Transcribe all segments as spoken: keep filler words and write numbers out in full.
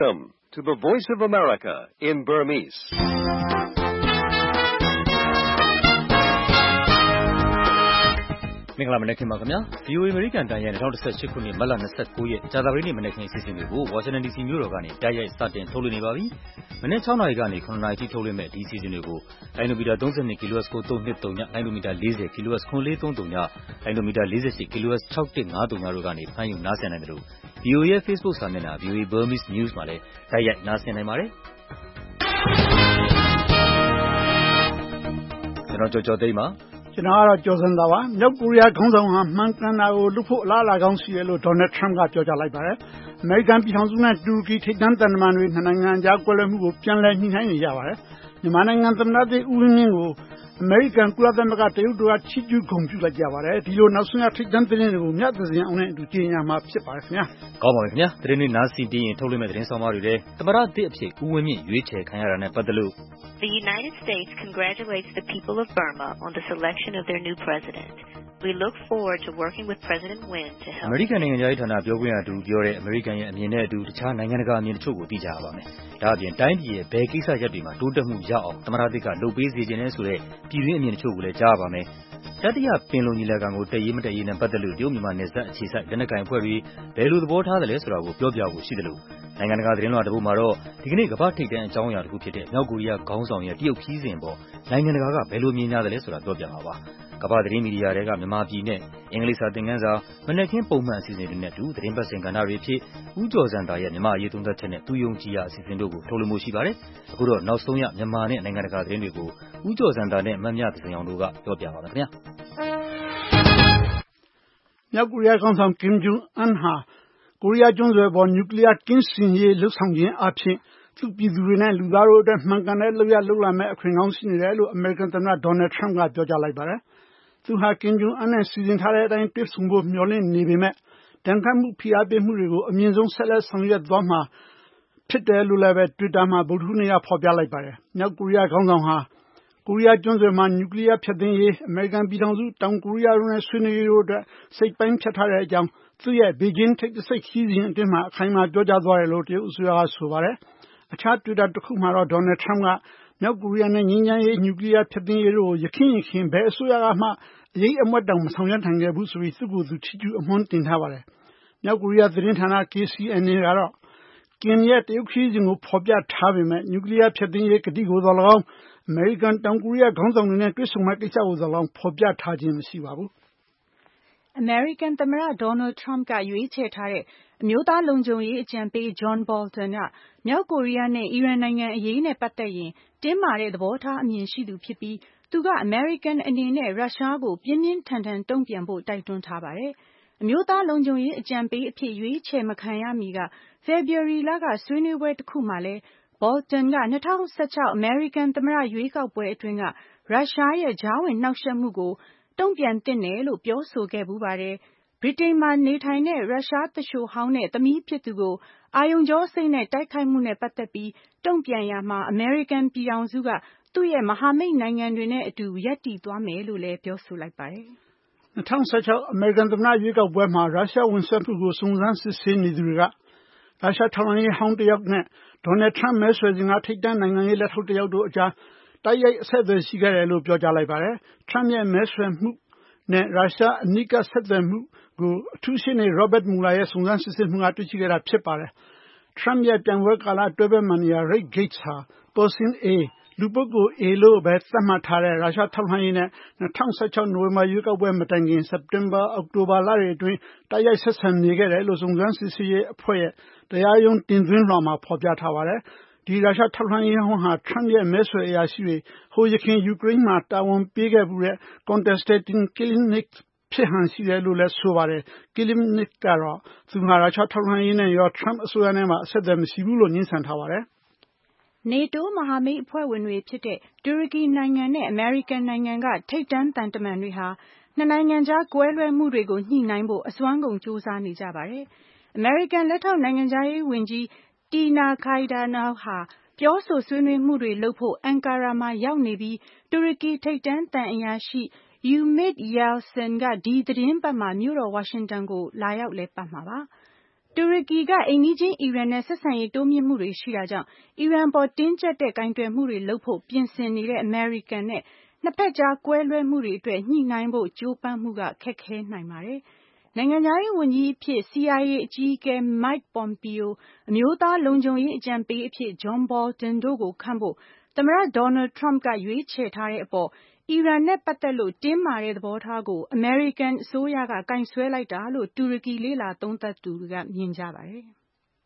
Welcome to the Voice of America in Burmese. ။မင်္ဂလာမနက်ခင်းပါခင်ဗျာ။ V O A အမေရိကန်တန်ရဲ့၂၀၁၈ခုနှစ်မတ်လ၂၉ရက်ကြာသပတေးနေ့မနက်ခင်းအစီအစဉ်တွေကို Washington D C မြို့တော်ကနေတိုက်ရိုက်စတင်ထုတ်လွှင့်နေပါပြီ။မနက်၆နာရီကနေ၇နာရီထိထုတ်လွှင့်မဲ့ဒီအစီအစဉ်တွေကိုလိုင်းနိုမီတာ၃၂ kHz ကိုသုံး၂၃ည၊လိုင်းနိုမီတာ၄၀ kHz ခွန်လေးသုံးသုံးည၊လိုင်းနိုမီတာ၄၈ kHz ၆၁၅၃ညတို့ကနေဖမ်းယူနားဆင်နိုင်တယ်လို့ V O A ရဲ့ Facebook စာမျက်နှာ V O A Burmese News မှာလည်းတိုက်ရိုက်နားဆင်နိုင်ပါတယ်။ကျွန်တော်ကျော်ကျော်သိန်းပါကျွန်တော်ကတော့ကျော်စံသာပါမြောက်ကိုရီးယားခေါင်းဆောင်ဟာမှန်ကန်တာကိုလုပ်ဖို့အလားအလာကောင်းရှိတယ်လို့ဒေါ်နယ်ထရမ့်ကပြောကြားလိုက်ပါတယ်အမေရိကန်ပြည်ထောင်စုနဲ့တူရကီထိပ်တန်းသံတမန်တွေနှစ်နိုင်ငံကြားကွဲလွဲမှုကိုပြန်လည်ညှိနှိုင်းနေကြပါတယ်မြန်မာနိုင်ငံသမ္မတသစ်ဦးဝင်းမြင့်ကိုအမေရိကန်ကုလသမဂ္ဂတရုတ်တို့ကချီးကျူးဂုဏ်ပြုလိုက်ကြပါတယ်ဒီလိုနောက်ဆုံးရထိပ်တန်းသတင်းတွေကိုမြတ်သဇင်အောင်နဲ့အတူကြေညာမှာဖြစ်ပါတယ်ခင်ဗျာကောင်းပါပြီခင်ဗျာသတင်းတွေနားစီပြီးရင်ထုတ်လွှင့်မဲ့သတင်းဆောင်မတွေလည်းသမ္မတသစ်အဖြစ်ဦးဝင်းမြင့်ရွေးချယ်ခံရတာနဲ့ပတ်သက်လို့ The United States congratulates the people of Burma on the selection of their new president. We look forward to working with President Win to help. အမေရိကန်နိုင်ငံသားရေးဌာနပြောခွင့်ရသူပြောတဲ့အမေရိကန်ရဲ့အမြင်နဲ့အတူတခြားနိုင်ငံတကာအမြင်တချို့ကိုသိကြရပါမယ်။ဒါအပြင်တိုင်းပြည်ရဲ့ဘယ်ကိစ္စရပ်တွေမှာတိုးတက်မှုရအောင်သမ္မတသစ်ကလုပ်ပေးစေချင်တယ်ဆိုတဲ့ပြည်တွင်းအမြင်တချို့ကိုလည်းကြားရပါမယ်။တတိယပင်လုံညီလာခံကိုတက်ရေးမတက်ရေးနဲ့ပတ်သက်လို့တရုတ်မြန်မာနယ်စပ်အခြေစိုက်လက်နက်ကိုင်အဖွဲ့တွေဘယ်လိုသဘောထားသလဲဆိုတာကိုပြောပြဖို့ရှိတယ်လို့နိုင်ငံတကာသတင်းလွှာတစ်ပုဒ်မှာတော့ဒီကနေ့ကမ္ဘာထိပ်တန်းအကြောင်းအရာတစ်ခုဖြစ်တဲ့မြောက်ကိုရီးယားခေါင်းဆောင်ရဲ့တရုတ်ခီးစဉ်ပေါ်နိုင်ငံတကာကဘယ်လိုမြင်ကြသလဲဆိုတာပြောပြမှာပါ။ကမ္ဘာသတင်းမီဒီယာတွေကမြန်မာပြည်နဲ့အင်္ဂလိပ်စာသင်ခန်းစာမနက်ခင်းပုံမှန်အစီအစဉ်တွေနဲ့အတူသတင်းပတ်စဉ်ကဏ္ဍတွေဖြစ်ဦးကျော်စံသာရဲ့မြန်မာအရေးသုံးသပ်ချက်နဲ့သူယုံကြည်ရာအစီအစဉ်တို့ကိုထုတ်လွှင့်မှုရှိပါတယ်။အခုတော့နောက်ဆုံးရမြန်မာနဲ့နိုင်ငံတကာသတင်းတွေကိုဦးကျော်စံသာနဲ့မမြသဇင်အောင်တို့ကပြောပြပါမယ်ခင်ဗျာ။မြောက်ကိုရီးယားခေါင်းဆောင်ကင်ဂျုံအန်ဟာကိုရီးယားကျွန်းဆွယ်ပေါ်နျူကလ িয়ার ကင်းစင်ရေးလှုပ်ဆောင်ခြင်းအပြင်သူ့ပြည်သူတွေနဲ့လူသားတို့အတွက်မှန်ကန်တဲ့လုပ်ရလုပ်လာမဲ့အခွင့်အရေးရှိနေတယ်လို့အမေရိကန်သမ္မတဒေါ်နယ်ထရမ့်ကပြောကြားလိုက်ပါတယ်။သူဟာကင်ဂျုံအန်နဲ့စီစဉ်ထားတဲ့အတိုင်းတွေ့ဆုံဖို့မျှော်လင့်နေပေမဲ့တန်ခတ်မှုဖိအားပေးမှုတွေကိုအမြင့်ဆုံးဆက်လက်ဆောင်ရွက်သွားမှာဖြစ်တယ်လို့လည်းပဲ Twitter မှာဗုဒ္ဓဟူးနေ့ကဖော်ပြလိုက်ပါတယ်။မြောက်ကိုရီးယားခေါင်းဆောင်ဟာကိုရီးယားကျွန်းဆွယ်မှာနျူကလ িয়ার ဖျက်သိမ်းရေးအမေရိကန်ပြည်ထောင်စုတောင်ကိုရီးယားတို့နဲ့ဆွေးနွေးရေးတို့အတွက်စိတ်ပိုင်းဖြတ်ထားတဲ့အကြောင်းသူ့ရဲ့ဘေဂျင်းထိပ်သစိတ်ခီးစဉ်အတွင်းမှာအခိုင်အမာပြောကြားသွားတယ်လို့တရုတ်အစိုးရကဆိုပါတယ်။အခြား Twitter တစ်ခုမှာတော့ဒေါ်နယ်ထရမ့်ကမြောက်ကိုရီးယားနဲ့ငြိမ်းချမ်းရေးနျူကလ িয়ার ဖျက်သိမ်းရေးတို့ကိုယခင်ယခင်ဘယ်အစိုးရကမှအရေးအမွက်တောင်မဆောင်ရွက်နိုင်ခဲ့ဘူးဆိုပြီးသူ့ကိုယ်သူချီးကျူးအမွှမ်းတင်ထားပါတယ်။မြောက်ကိုရီးယားသတင်းဌာန K C N A ကတော့ကင်ရဲ့တရုတ်ခရီးစဉ်ကိုဖော်ပြထားပေမဲ့နျူကလ িয়ার ဖျက်သိမ်းရေးကတိကိုသော်၎င်းအမေရိကန်တောင်ကိုရီးယားခေါင်းဆောင်တွေနဲ့တွေ့ဆုံမဲ့ကိစ္စကိုသော်၎င်းဖော်ပြထားခြင်းမရှိပါဘူး။အမေရိကန်သမ္မတဒေါ်နယ်ထရမ့်ကရွေးချယ်ထားတဲ့အမျိုးသားလုံခြုံရေးအကြံပေး John Bolton ကမြောက်ကိုရီးယားနဲ့အီရန်နိုင်ငံအရေးနဲ့ပတ်သက်ရင်တင်းမာတဲ့သဘောထားအမြင်ရှိသူဖြစ်ပြီးသူကအမေရိကန်အနေနဲ့ရုရှားကိုပြင်းပြင်းထန်ထန်တုံ့ပြန်ဖို့တိုက်တွန်းထားပါတယ်။အမျိုးသားလုံခြုံရေးအကြံပေးအဖြစ်ရွေးချယ်မခံရမီကဖေဖော်ဝါရီလကဆွေးနွေးပွဲတစ်ခုမှာလဲBolton က၂၀၁၆အမေရိကန်သမ္မတရွေးကောက်ပွဲအတွင်းကရုရှားရဲ့ကြားဝင်နှောက်ယှက်မှုကိုတုံ့ပြန်သင့်တယ်လို့ပြောဆိုခဲ့ပူးပါတယ်။ဗြိတိန်မှာနေထိုင်တဲ့ရုရှားသူလျှိုဟောင်းနဲ့သမီးဖြစ်သူကိုအာရုံကြောစိတ်နဲ့တိုက်ခိုက်မှုနဲ့ပတ်သက်ပြီးတုံ့ပြန်ရမှာအမေရိကန်ပြည်ထောင်စုကသူ့ရဲ့မဟာမိတ်နိုင်ငံတွေနဲ့အတူရပ်တည်သွားမယ်လို့လည်းပြောဆိုလိုက်ပါတယ်။၂၀၁၆အမေရိကန်သမ္မတရွေးကောက်ပွဲမှာရုရှားဝင်ဆွတ်မှုကိုစုံစမ်းစစ်ဆေးနေသူတွေကရုရှားထောက်လှမ်းရေးဟောင်းတယောက်နဲ့ဒေါ်နယ်ထရမ့်မဲဆွယ်စဉ်ကထိပ်တန်းနိုင်ငံရေးလက်ထောက်တယောက်တို့အကြားတိုက်ရိုက်အဆက်အသွယ်ရှိခဲ့တယ်လို့ပြောကြားလိုက်ပါတယ်။ထရမ့်ရဲ့မဲဆွယ်မှုနဲ့ရုရှားအနီးကပ်ဆက်သွယ်မှုကိုအထူးရှင်းနေ Robert Mueller ရဲ့စုံစမ်းစစ်ဆေးမှုကတွေ့ရှိခဲ့တာဖြစ်ပါတယ်။ ထရမ့်ရဲ့ပြိုင်ပွဲကာလတွဲဘက်မန်နေဂျာ Rick Gates ဟာ Person A လူပုဂ္ဂိုလ် A လို့ပဲသတ်မှတ်ထားတဲ့ရုရှားထောက်လှမ်းရေးနဲ့၂၀၁၆နိုဝင်ဘာရွေးကောက်ပွဲမတိုင်ခင်စက်တင်ဘာအောက်တိုဘာလတွေအတွင်းတိုက်ရိုက်ဆက်ဆံနေခဲ့တယ်လို့စုံစမ်းစစ်ဆေးရေးအဖွဲ့ရဲ့တရားရုံးတင်သွင်းလွှာမှာဖော်ပြထားပါတယ်။ဒီရုရှားထောက်လှမ်းရေးဟောင်းဟာထရမ့်ရဲ့မဲဆွယ်အရာရှိတွေဟိုယခင်ယူကရိန်းမှာတာဝန်ပေးခဲ့မှုတဲ့ Konstantin Kilimnik ဖြစ်ဟန်ရှိတယ်လို့လည်းဆိုပါတယ်။ Kilimnik ကတော့သူဟာရုရှားထောက်လှမ်းရေးနဲ့ရောထရမ့်အစိုးရနဲ့မှအဆက်အသွယ်မရှိဘူးလို့ငြင်းဆန်ထားပါတယ်။ NATO မဟာမိတ်အဖွဲ့ဝင်တွေဖြစ်တဲ့တူရကီနိုင်ငံနဲ့အမေရိကန်နိုင်ငံကထိပ်တန်းသံတမန်တွေဟာနှစ်နိုင်ငံကြားကွဲလွဲမှုတွေကိုညှိနှိုင်းဖို့အစွမ်းကုန်ကြိုးစားနေကြပါတယ်။အမေရိကန်လက်ထောက်နိုင်ငံခြားရေးဝန်ကြီး Tina Kaydana ဟာပြောဆိုဆွေးနွေးမှုတွေလုပ်ဖို့အန်ကာရာမှာရောက်နေပြီးတူရကီထိပ်တန်းသံအရာရှိ Ümit Yeltsin ကဒီသတင်းပတ်မှာမြို့တော်ဝါရှင်တန်ကိုလာရောက်လည်ပတ်မှာပါ။တူရကီကအိမ်နီးချင်းအီရန်နဲ့ဆက်ဆံရေးတိုးမြင့်မှုတွေရှိတာကြောင့်အီရန်ပေါ်တင်းကျပ်တဲ့ကိုင်တွယ်မှုတွေလုပ်ဖို့ပြင်ဆင်နေတဲ့အမေရိကန်နဲ့နှစ်ဖက်ကြားကွဲလွဲမှုတွေအတွက်ညှိနှိုင်းဖို့ကြိုးပမ်းမှုကခက်ခဲနိုင်ပါတယ်။နိုင်ငံခြားရေးဝန်ကြီးအဖြစ် စီ အိုင် အေ အကြီးအကဲ Mike Pompeo အမျိုးသားလုံခြုံရေးအကြံပေးအဖြစ် John Bolton တို့ကိုခန့်ဖို့သမ္မတ Donald Trump ကရွေးချယ်ထားတဲ့အပေါ်အီရန်နဲ့ပတ်သက်လို့တင်းမာတဲ့သဘောထားကိုအမေရိကန်အစိုးရကကင်ဆွဲလိုက်တာလို့တူရကီလေ့လာသုံးသပ်သူတွေကမြင်ကြပါတယ်။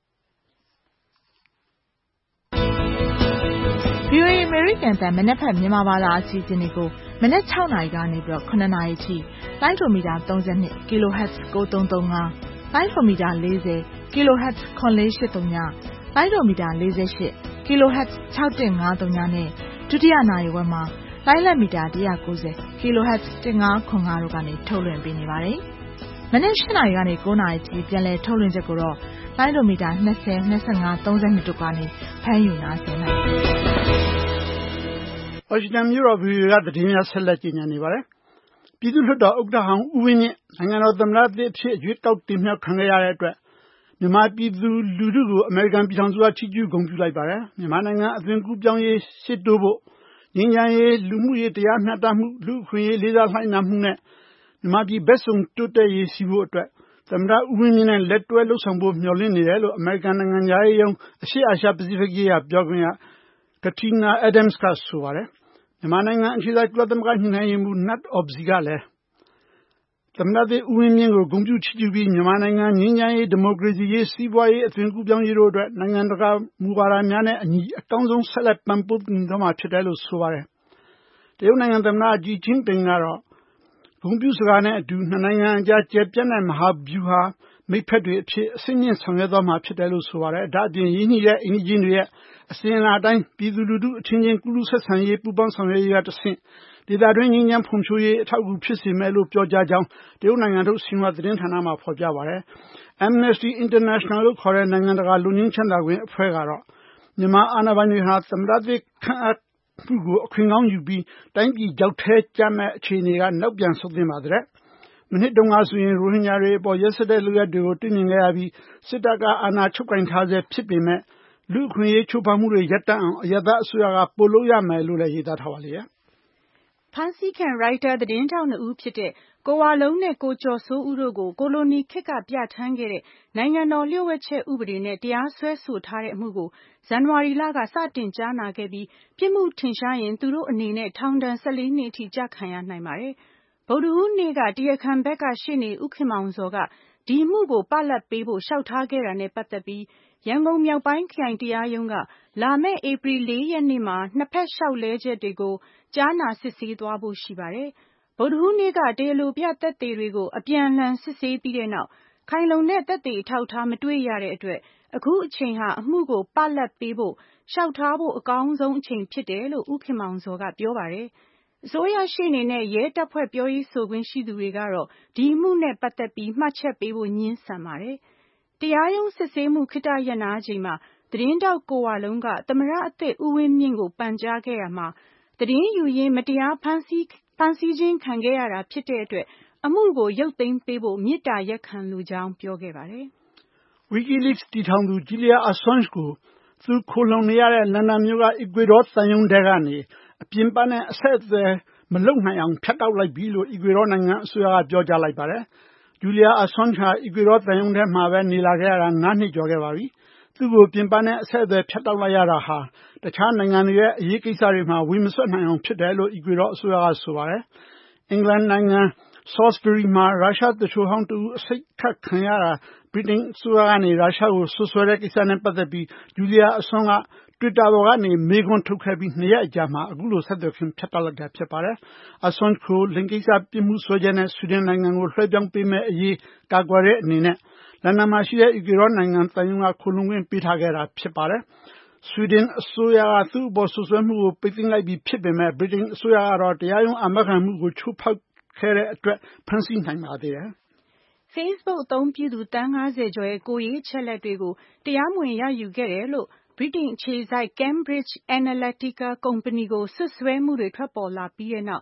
ဗွီအိုအေ American အသံမနက်ဖြန်မြန်မာဘာသာအစီအစဉ်တွေကိုမနက်၆နာရီကနေပြီးတော့ခုနှစ်နာရီထိလိုင်းဒိုမီတာသုံး၂ kilohertz ကိုသုံးသုံး၅လိုင်းဒိုမီတာ၄၀ kilohertz ခွန်လေးရှစ်သုံးညလိုင်းဒိုမီတာ၄၈ kilohertz ၆၁၅သုံးညနဲ့ဒုတိယနာရီဝက်မှာလိုင်းလက်မီတာ၁၉၀ kilohertz ၁၅ခွန်၅တို့ကနေထုတ်လွှင့်ပေးနေပါတယ်။မနက်၈နာရီကနေ၉နာရီထိပြန်လည်ထုတ်လွှင့်ချက်ကိုတော့လိုင်းဒိုမီတာ၂၀ ၂၅ ၃၂တို့ကနေဖမ်းယူနားဆင်နိုင်ပါတယ်။ဝါရှင်တန်မြို့တော် ဗွီအိုအေကသတင်းများဆက်လက်ကြေညာနေပါတယ်။ပြည်သူ့လွှတ်တော်ဥက္ကဋ္ဌဟောင်းဦးဝင်းမြင့်နိုင်ငံတော်သမ္မတသစ်အဖြစ်ရွေးကောက်တင်မြှောက်ခံခဲ့ရတဲ့အတွက်မြန်မာပြည်သူလူထုကိုအမေရိကန်ပြည်ထောင်စုကချီးကျူးဂုဏ်ပြုလိုက်ပါတယ်။မြန်မာနိုင်ငံအသွင်ကူးပြောင်းရေးရှေ့တိုးဖို့ငြိမ်းချမ်းရေးလူမှုရေးတရားမျှတမှုလူ့အခွင့်အရေးလေးစားလှိုက်နှံမှုနဲ့မြန်မာပြည်ဘက်စုံတိုးတက်ရေးရှိဖို့အတွက်သမ္မတဦးဝင်းမြင့်နဲ့လက်တွဲလှုပ်ဆောင်ဖို့မျှော်လင့်နေတယ်လို့အမေရိကန်နိုင်ငံသားရေးရုံးအရှေ့အာရှပစိဖိတ်ရေးရာပြောခွင့်ရ Katrina Adams ကဆိုပါတယ်။မြန်မာနိုင်ငံအခြေစိုက်ကုလသမဂ္ဂညှိနှိုင်းရေးမှူး Knut Ostby ကလည်းသမ္မတသစ်ဦးဝင်းမြင့်ကိုဂုဏ်ပြုချီးကျူးပြီးမြန်မာနိုင်ငံငြိမ်းချမ်းရေးဒီမိုကရေစီရေးစီးပွားရေးအသွင်ကူးပြောင်းရေးတို့အတွက်နိုင်ငံတကာမူဝါဒများနဲ့အညီအကောင်းဆုံးဆက်လက်ပံ့ပိုးကူညီသွားမှာဖြစ်တယ်လို့ဆိုပါတယ်။တရုတ်နိုင်ငံသမ္မတဂျီကျင်းပင်ကတော့ဂုဏ်ပြုစကားနဲ့အတူနှစ်နိုင်ငံအကြားကျယ်ပြန့်တဲ့မဟာဗျူဟာမိတ်ဖက်တွေအဖြစ်အဆင့်မြင့်ဆောင်ရွက်သွားမှာဖြစ်တယ်လို့ဆိုပါတယ်။ဒါ့အပြင်ရင်းနှီးတဲ့အိမ်နီးချင်းတွေရဲ့အစဉ်အလာတိုင်းပြည်သူလူထုအချင်းချင်းကူးလူးဆက်ဆံရေးပူးပေါင်းဆောင်ရွက်ရေးကတဆင့်ဒေသတွင်းငြိမ်းချမ်းဖွံ့ဖြိုးရေးအထောက်အကူဖြစ်စေမယ်လို့ပြောကြားကြောင်းတရုတ်နိုင်ငံထုတ်ဆင်ဟွာသတင်းဌာနမှာဖော်ပြပါတယ်။ Amnesty International လို့ခေါ်တဲ့နိုင်ငံတကာလူငင်းချမ်းသာခွင့်အဖွဲ့ကတော့မြန်မာအာဏာပိုင်တွေဟာသမ္မတသစ်ခန့်အပ်မှုကိုအခွင့်ကောင်းယူပြီးတိုင်းပြည်ကြောက်ထဲကျမဲ့အခြေအနေကနောက်ပြန်ဆုတ်သင့်ပါတဲ့။မနှစ်တုန်းကဆိုရင်ရိုဟင်ဂျာတွေအပေါ်ရက်စက်တဲ့လုပ်ရပ်တွေကိုတွေ့မြင်ခဲ့ရပြီးစစ်တပ်ကအာဏာချုပ်ကိုင်ထားဆဲဖြစ်ပေမဲ့လူ့အခွင့်အရေးချိုးဖောက်မှုတွေရပ်တန့်အောင်အရပ်သားအစိုးရကပိုလုပ်ရမယ်လို့လည်းရေးသားထားပါလေရဲ့။ဖမ်းဆီးခံရိုက်တာသတင်းထောက်နှစ်ဦးဖြစ်တဲ့ကိုဝလုံးနဲ့ကိုကျော်စိုးဦးတို့ကိုကိုလိုနီခေတ်ကပြဋ္ဌာန်းခဲ့တဲ့နိုင်ငံတော်လျှို့ဝှက်ချက်ဥပဒေနဲ့တရားစွဲဆိုထားတဲ့အမှုကိုဇန်နဝါရီလကစတင်ကြားနာခဲ့ပြီးပြစ်မှုထင်ရှားရင်သူတို့အနေနဲ့ထောင်ဒဏ်၁၄နှစ်အထိကျခံရနိုင်ပါတယ်။ဗုဒ္ဓဟူးနေ့ကတရားခံဘက်ကရှေ့နေဦးခင်မောင်ဇော်ကဒီအမှုကိုပလပ်ပေးဖို့လျှောက်ထားခဲ့တာနဲ့ပတ်သက်ပြီးရန်ကုန်မြောက်ပိုင်းခရိုင်တရားရုံးကလာမယ့်ဧပြီ၄ရက်နေ့မှာနှစ်ဖက်လျှောက်လဲချက်တွေကိုကြားနာစစ်ဆေးသွားဖို့ရှိပါတယ်။ဗုဒ္ဓဟူးနေ့ကတရားလိုပြသက်သေတွေကိုအပြန်အလှန်စစ်ဆေးပြီးတဲ့နောက်ခိုင်လုံတဲ့သက်သေအထောက်အထားမတွေ့ရတဲ့အတွက်အခုအချိန်ဟာအမှုကိုပလပ်ပေးဖို့လျှောက်ထားဖို့အကောင်းဆုံးအချိန်ဖြစ်တယ်လို့ဦးခင်မောင်ဇော်ကပြောပါတယ်။အစိုးရရှေ့နေနဲ့ရဲတပ်ဖွဲ့ပြောရေးဆိုခွင့်ရှိသူတွေကတော့ဒီအမှုနဲ့ပတ်သက်ပြီးမှတ်ချက်ပေးဖို့ငြင်းဆန်ပါတယ်။တရားရုံးစစ်ဆေးမှုခေတ္တရပ်နားချိန်မှာသတင်းထောက်ကိုဝလုံးကသမ္မတအသစ်ဦးဝင်းမြင့်ကိုပန်ကြားခဲ့ရမှာသတင်းယူရင်းမတရားဖမ်းဆီးဖမ်းဆီးခြင်းခံခဲ့ရတာဖြစ်တဲ့အတွက်အမှုကိုရုပ်သိမ်းပေးဖို့မေတ္တာရပ်ခံလိုကြောင်းပြောခဲ့ပါတယ်။ WikiLeaks တည်ထောင်သူ Julian Assange ကိုသူခိုလှုံနေရတဲ့လန်ဒန်မြို့ကအီကွေဒေါသံရုံးထဲကနေအပြင်ပနဲ့အဆက်အသွယ်မလုပ်နိုင်အောင်ဖြတ်တောက်လိုက်ပြီလို့အီကွေဒေါနိုင်ငံအစိုးရကပြောကြားလိုက်ပါတယ်။ Julian Assange ဟာအီကွေဒေါသံရုံးထဲမှာပဲနေလာခဲ့ရတာ၅နှစ်ကျော်ခဲ့ပါပြီ။သူ့ကိုပြင်ပနဲ့အဆက်အသွယ်ဖြတ်တောက်လိုက်ရတာဟာတခြားနိုင်ငံတွေရဲ့အရေးကိစ္စတွေမှာဝင်မစွက်နိုင်အောင်ဖြစ်တယ်လို့အီကွေဒေါအစိုးရကဆိုပါတယ်။အင်္ဂလန်နိုင်ငံSalisbury မှာရုရှားသူလျှိုဟောင်းတဦးအဆိပ်ခတ်ခံရတာဗြိတိန်အစိုးရကနေရုရှားကိုစွပ်စွဲတဲ့ကိစ္စနဲ့ပတ်သက်ပြီးJulian Assangeက Twitter ပေါ်ကနေမေးခွန်းထုတ်ခဲ့ပြီးနှစ်ရက်အကြာမှာအခုလိုဆက်သွယ်ခွင့်ဖြတ်တောက်လိုက်တာဖြစ်ပါတယ်။ Assangeကိုလိင်ကိစ္စပြစ်မှုစွဲချက်နဲ့ဆွီဒင်နိုင်ငံကိုလွှဲပြောင်းပေးမယ့်အရေးကာကွယ်တဲ့အနေနဲ့လန်ဒန်မှာရှိတဲ့အီကွေဒေါနိုင်ငံသံရုံးကခိုလှုံခွင့်ပေးထားခဲ့တာဖြစ်ပါတယ်။ဆွီဒင်အစိုးရကသူ့အပေါ်စွပ်စွဲမှုကိုပိတ်သိမ်းလိုက်ပြီဖြစ်ပေမဲ့ဗြိတိန်အစိုးရကတော့တရားရုံးအာမခံမှုကိုချိုးဖောက်ခဲ့တဲ့အတွက်ဖမ်းဆီးနိုင်ပါသေးတယ်။ Facebook အသုံးပြုသူသန်း၅၀ကျော်ရဲ့ကိုယ်ရေးအချက်အလက်တွေကိုတရားမဝင်ရယူခဲ့တယ်လို့ဗြိတိန်အခြေစိုက် Cambridge Analytica ကုမ္ပဏီကိုစွပ်စွဲမှုတွေထွက်ပေါ်လာပြီးတဲ့နောက်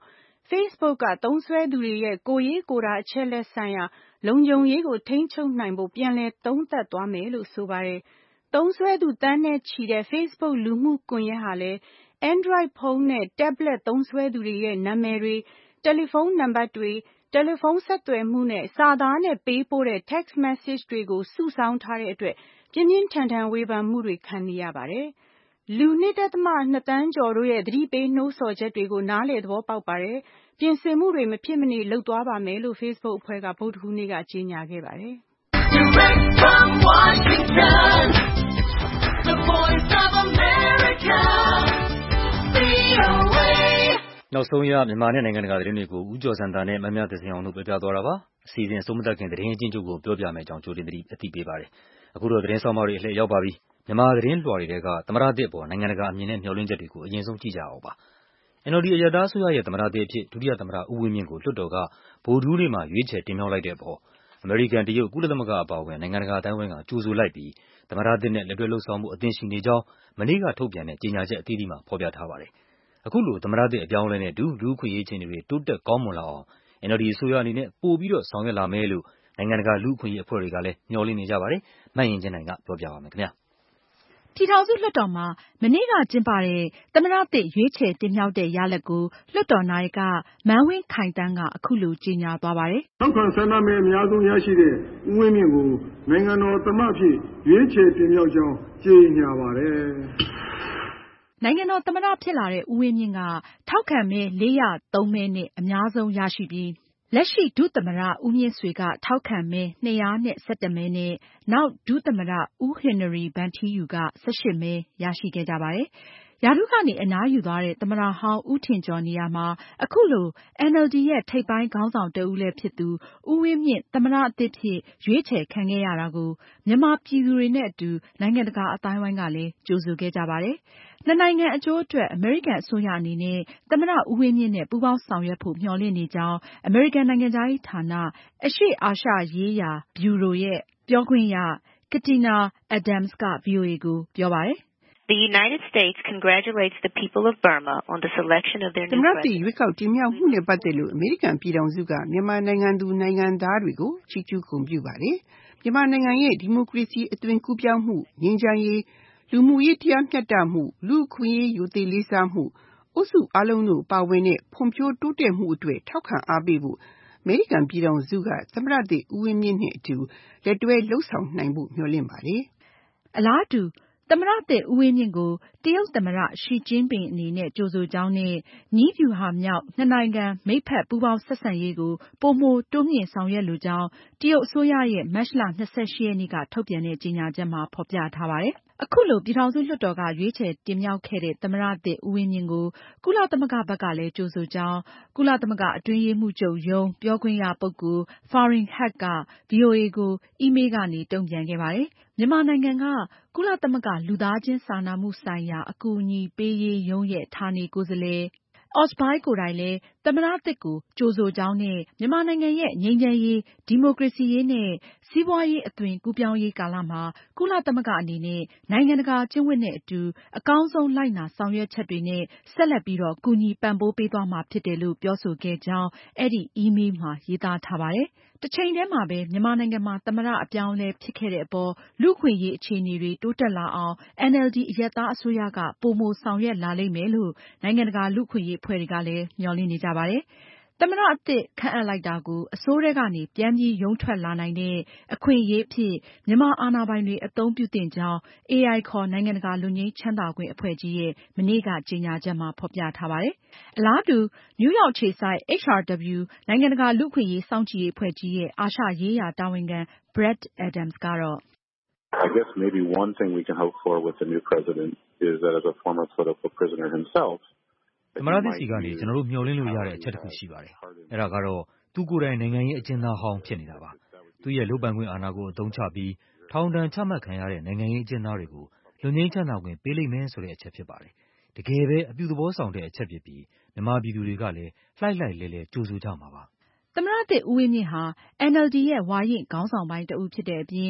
Facebook ကသုံးစွဲသူတွေရဲ့ကိုယ်ရေးကိုယ်တာအချက်လက်ဆိုင်ရာလုံခြုံရေးကိုထိန်းချုပ်နိုင်ဖို့ပြန်လည်သုံးသပ်သွားမယ်လို့ဆိုပါတယ်။သုံးစွဲသူတန်းနဲ့ချီတဲ့ Facebook လူမှုကွန်ရက်ဟာလည်း Android ဖုန်းနဲ့ tablet သုံးစွဲသူတွေရဲ့နာမည်တွေ၊တယ်လီဖုန်းနံပါတ်တွေ၊တယ်လီဖုန်းဆက်သွယ်မှုနဲ့စာသားနဲ့ပေးပို့တဲ့ text message တွေကိုစုဆောင်းထားတဲ့အတွက်ပြင်းပြင်းထန်ထန်ဝေဖန်မှုတွေခံနေရပါတယ်။လူ ၂.၂ သန်းကျော်တို့ရဲ့သတိပေးနှိုးဆော်ချက်တွေကိုနားလည်သဘောပေါက်ပါတယ်။ပြင်ဆင်မှုတွေမဖြစ်မနေလုပ်သွားပါမယ်လို့ Facebook အဖွဲ့ကဗုဒ္ဓဟူးနေ့ကကြေညာခဲ့ပါတယ်။ Direct from Washington, the voice of America, V O A နောက်ဆုံးရမြန်မာနဲ့နိုင်ငံတကာသတင်းတွေကိုဦးကျော်စံသာနဲ့မမြသဇင်အောင်တို့ပြောပြသွားတာပါ။အစီအစဉ်အဆုံးမသတ်ခင်သတင်းအကျဉ်းချုပ်ကိုပြောပြမယ်ကြောင်းကြိုတင်အသိပေးပါတယ်။အခုတော့သတင်းဆောင်မတွေအလှည့်ရောက်ပါပြီ။မြန်မာသတင်းလွှာတွေကသမရသစ်ပေါ်နိုင်ငံတကာအမြင်နဲ့မျှော်လင့်ချက်တွေကိုအရင်ဆုံးကြည့်ကြအောင်ပါ။ N L D အရပ်သားအစိုးရရဲ့သမရသစ်အဖြစ်ဒုတိယသမ္မတဦးဝင်းမြင့်ကိုလွှတ်တော်ကဗုဒ္ဓဟူးနေ့မှာရွေးချယ်တင်မြှောက်လိုက်တဲ့အပေါ်အမေရိကန်၊တရုတ်၊ကုလသမဂ္ဂအပါအဝင်နိုင်ငံတကာအသိုင်းအဝိုင်းကကြိုဆိုလိုက်ပြီးသမရသစ်နဲ့လက်တွဲလုပ်ဆောင်ဖို့အသင့်ရှိနေကြောင်းမနေ့ကထုတ်ပြန်တဲ့ကြေညာချက်အသီးသီးမှာဖော်ပြထားပါတယ်။အခုလိုသမရသစ်အပြောင်းအလဲနဲ့အတူလူ့အခွင့်အရေးအခြေအနေတွေတိုးတက်ကောင်းမွန်လာအောင် N L D အစိုးရအနေနဲ့ပိုပြီးတော့ဆောင်ရွက်လာမယ်လို့နိုင်ငံတကာလူ့အခွင့်အရေးအဖွဲ့တွေကလည်းမျှော်လင့်နေကြပါတယ်။မအင်ကြင်းနိုင်ကပြောပြပါမယ်ခင်ဗျာ။ပြည်ထောင်စုလွှတ်တော်မှာမနေ့ကကျင်းပတဲ့သမ္မတသစ်ရွေးချယ်တင်မြှောက်တဲ့ရလဒ်ကိုလွှတ်တော်နာယကမန်းဝင်းခိုင်သန်းကအခုလိုကြေညာသွားပါတယ်။ထောက်ခံဆန္ဒမဲအများဆုံးရရှိတဲ့ဦးဝင်းမြင့်ကိုနိုင်ငံတော်သမ္မတဖြစ်ရွေးချယ်တင်မြှောက်ကြောင်းကြေညာပါတယ်။နိုင်ငံတော်သမ္မတဖြစ်လာတဲ့ဦးဝင်းမြင့်ကထောက်ခံမဲလေးရာသုံးမဲနဲ့အများဆုံးရရှိပြီးလက်ရှိဒုသမ္မတဦးမြင့်ဆွေကထောက်ခံမဲနှစ်ရာနဲ့ဆယ့်တစ်မဲနဲ့နောက်ဒုသမ္မတဦးဟင်နရီဗန်ထီးယူကဆယ့်ရှစ်မဲရရှိခဲ့ကြပါတယ်။ရာထူးကနေအနားယူသွားတဲ့သမ္မတဟောင်းဦးထင်ကျော်နေရာမှာအခုလို N L D ရဲ့ထိပ်ပိုင်းခေါင်းဆောင်တဦးလည်းဖြစ်သူဦးဝင်းမြင့်သမ္မတအသစ်ဖြစ်ရွေးချယ်ခံခဲ့ရတာကိုမြန်မာပြည်သူတွေနဲ့အတူနိုင်ငံတကာအသိုင်းအဝိုင်းကလည်းကြိုဆိုခဲ့ကြပါတယ်။နှစ်နိုင်ငံအကျိုးအတွက်အမေရိကန်အစိုးရအနေနဲ့သမ္မတဦးဝင်းမြင့်နဲ့ပူးပေါင်းဆောင်ရွက်ဖို့မျှော်လင့်နေကြောင်းအမေရိကန်နိုင်ငံခြားရေးဌာနအရှေ့အာရှရေးရာဗျူရိုရဲ့ပြောခွင့်ရ Katina Adams က ဗွီအိုအေကိုပြောပါတယ်။ The United States congratulates the people of Burma on the selection of their new president. သမ္မတရွေးကောက်တင်မြှောက်မှုနဲ့ပတ်သက်လို့အမေရိကန်ပြည်ထောင်စုကမြန်မာနိုင်ငံသူနိုင်ငံသားတွေကိုချီးကျူးဂုဏ်ပြုပါတယ်။မြန်မာနိုင်ငံရဲ့ဒီမိုကရေစီအသွင်ကူးပြောင်းမှု၊ငြိမ်းချမ်းရေး၊လူမှုရေးတရားမျှတမှု၊လူ့အခွင့်အရေးရိုသေလေးစားမှုအုပ်စုအားလုံးတို့ပါဝင်တဲ့ဖွံ့ဖြိုးတိုးတက်မှုအတွက်ထောက်ခံအားပေးဖို့အမေရိကန်ပြည်ထောင်စုကသမ္မတသစ်ဦးဝင်းမြင့်နဲ့အတူလက်တွဲလုပ်ဆောင်နိုင်ဖို့မျှော်လင့်ပါတယ်။အလားတူသမ္မတသစ်ဦးဝင်းမြင့်ကိုတရုတ်သမ္မတရှီကျင်းပင်အနေနဲ့ကြိုဆိုကြောင်းနဲ့နည်းဗျူဟာမြောက်နှစ်နိုင်ငံမိတ်ဖက်ပူးပေါင်းဆက်ဆံရေးကိုပိုမိုတိုးမြှင့်ဆောင်ရွက်လိုကြောင်းတရုတ်အစိုးရရဲ့မတ်လ ၂၈ ရက်နေ့ကထုတ်ပြန်တဲ့ကြေညာချက်မှာဖော်ပြထားပါတယ်။အခုလိုပြည်ထောင်စုလွှတ်တော်ကရွေးချယ်တင်မြှောက်ခဲ့တဲ့သမ္မတသစ်ဦးဝင်းမြင့်ကိုကုလသမဂ္ဂဘက်ကလည်းကြိုဆိုကြောင်းကုလသမဂ္ဂအတွင်းရေးမှူးချုပ်ရုံးပြောခွင့်ရပုဂ္ဂိုလ် Farhan Haq က ဗွီအိုအေကိုအီးမေးလ်ကနေတုန့်ပြန်ခဲ့ပါတယ်။မြန်မာနိုင်ငံကကုလသမဂ္ဂလူသားချင်းစာနာမှုဆိုင်ရာအကူအညီပေးရေးရုံးရဲ့ဌာနေကိုယ်စားလှယ် Osborne ကိုယ်တိုင်လည်းသမ္မတသစ်ကိုကြိုဆိုကြောင်းနဲ့မြန်မာနိုင်ငံရဲ့ငြိမ်းချမ်းရေး၊ဒီမိုကရေစီရေးနဲ့စီးပွားရေးအသွင်ကူးပြောင်းရေးကာလမှာကုလသမဂ္ဂအနေနဲ့နိုင်ငံတကာကျင့်ဝတ်နဲ့အတူအကောင်းဆုံးလိုက်နာဆောင်ရွက်ချက်တွေနဲ့ဆက်လက်ပြီးတော့ကူညီပံ့ပိုးပေးသွားမှာဖြစ်တယ်လို့ပြောဆိုခဲ့ကြောင်းအဲဒီအီးမေးလ်မှာရေးသားထားပါတယ်။တချိန်တည်းမှာပဲမြန်မာနိုင်ငံမှာသမ္မတအပြောင်းအလဲဖြစ်ခဲ့တဲ့အပေါ်လူ့အခွင့်အရေးအခြေအနေတွေတိုးတက်လာအောင် N L D အရပ်သားအစိုးရကပိုမိုဆောင်ရွက်လာလိမ့်မယ်လို့နိုင်ငံတကာလူ့အခွင့်အရေးအဖွဲ့တွေကလည်းမျှော်လင့်နေကြပါတယ်။သမ္မတအသစ်ခန့်အပ်လိုက်တာကိုအဆိုးထဲကနေပြန်ပြီးရုန်းထွက်လာနိုင်တဲ့အခွင့်အရေးအဖြစ်မြန်မာအာဏာပိုင်တွေအသုံးပြုသင့်ကြောင်း A I ခေါ်နိုင်ငံတကာလွတ်ငြိမ်းချမ်းသာခွင့်အဖွဲ့ကြီးရဲ့မနေ့ကကြေညာချက်မှာဖော်ပြထားပါတယ်။အလားတူနယူးယောက်အခြေစိုက် H R W နိုင်ငံတကာလူ့အခွင့်အရေးစောင့်ကြည့်ရေးအဖွဲ့ကြီးရဲ့အာရှရေးရာတာဝန်ခံ Brad Adams ကတော့ I guess maybe one thing we can hope for with the new president is that as a former political prisoner himself သမ္မတသစ်ဆီကနေကျွန်တော်တို့မျှော်လင့်လို့ရတဲ့အချက်တစ်ခုရှိပါတယ်။အဲဒါကတော့သူကိုယ်တိုင်နိုင်ငံရေးအကျဉ်းသားဟောင်းဖြစ်နေတာပါ။သူရဲ့လုပ်ပိုင်ခွင့်အာဏာကိုအသုံးချပြီးထောင်ဒဏ်ချမှတ်ခံရတဲ့နိုင်ငံရေးအကျဉ်းသားတွေကိုလွတ်ငြိမ်းချမ်းသာခွင့်ပေးလိမ့်မယ်ဆိုတဲ့အချက်ဖြစ်ပါတယ်။တကယ်ပဲအပြုသဘောဆောင်တဲ့အချက်ဖြစ်ပြီးမြန်မာပြည်သူတွေကလည်းလှိုက်လှိုက်လဲလဲကြိုဆိုကြမှာပါ။သမ္မတသစ်ဦးဝင်းမြင့်ဟာ N L D ရဲ့ဝါရင့်ခေါင်းဆောင်ပိုင်းတဦးဖြစ်တဲ့အပြင်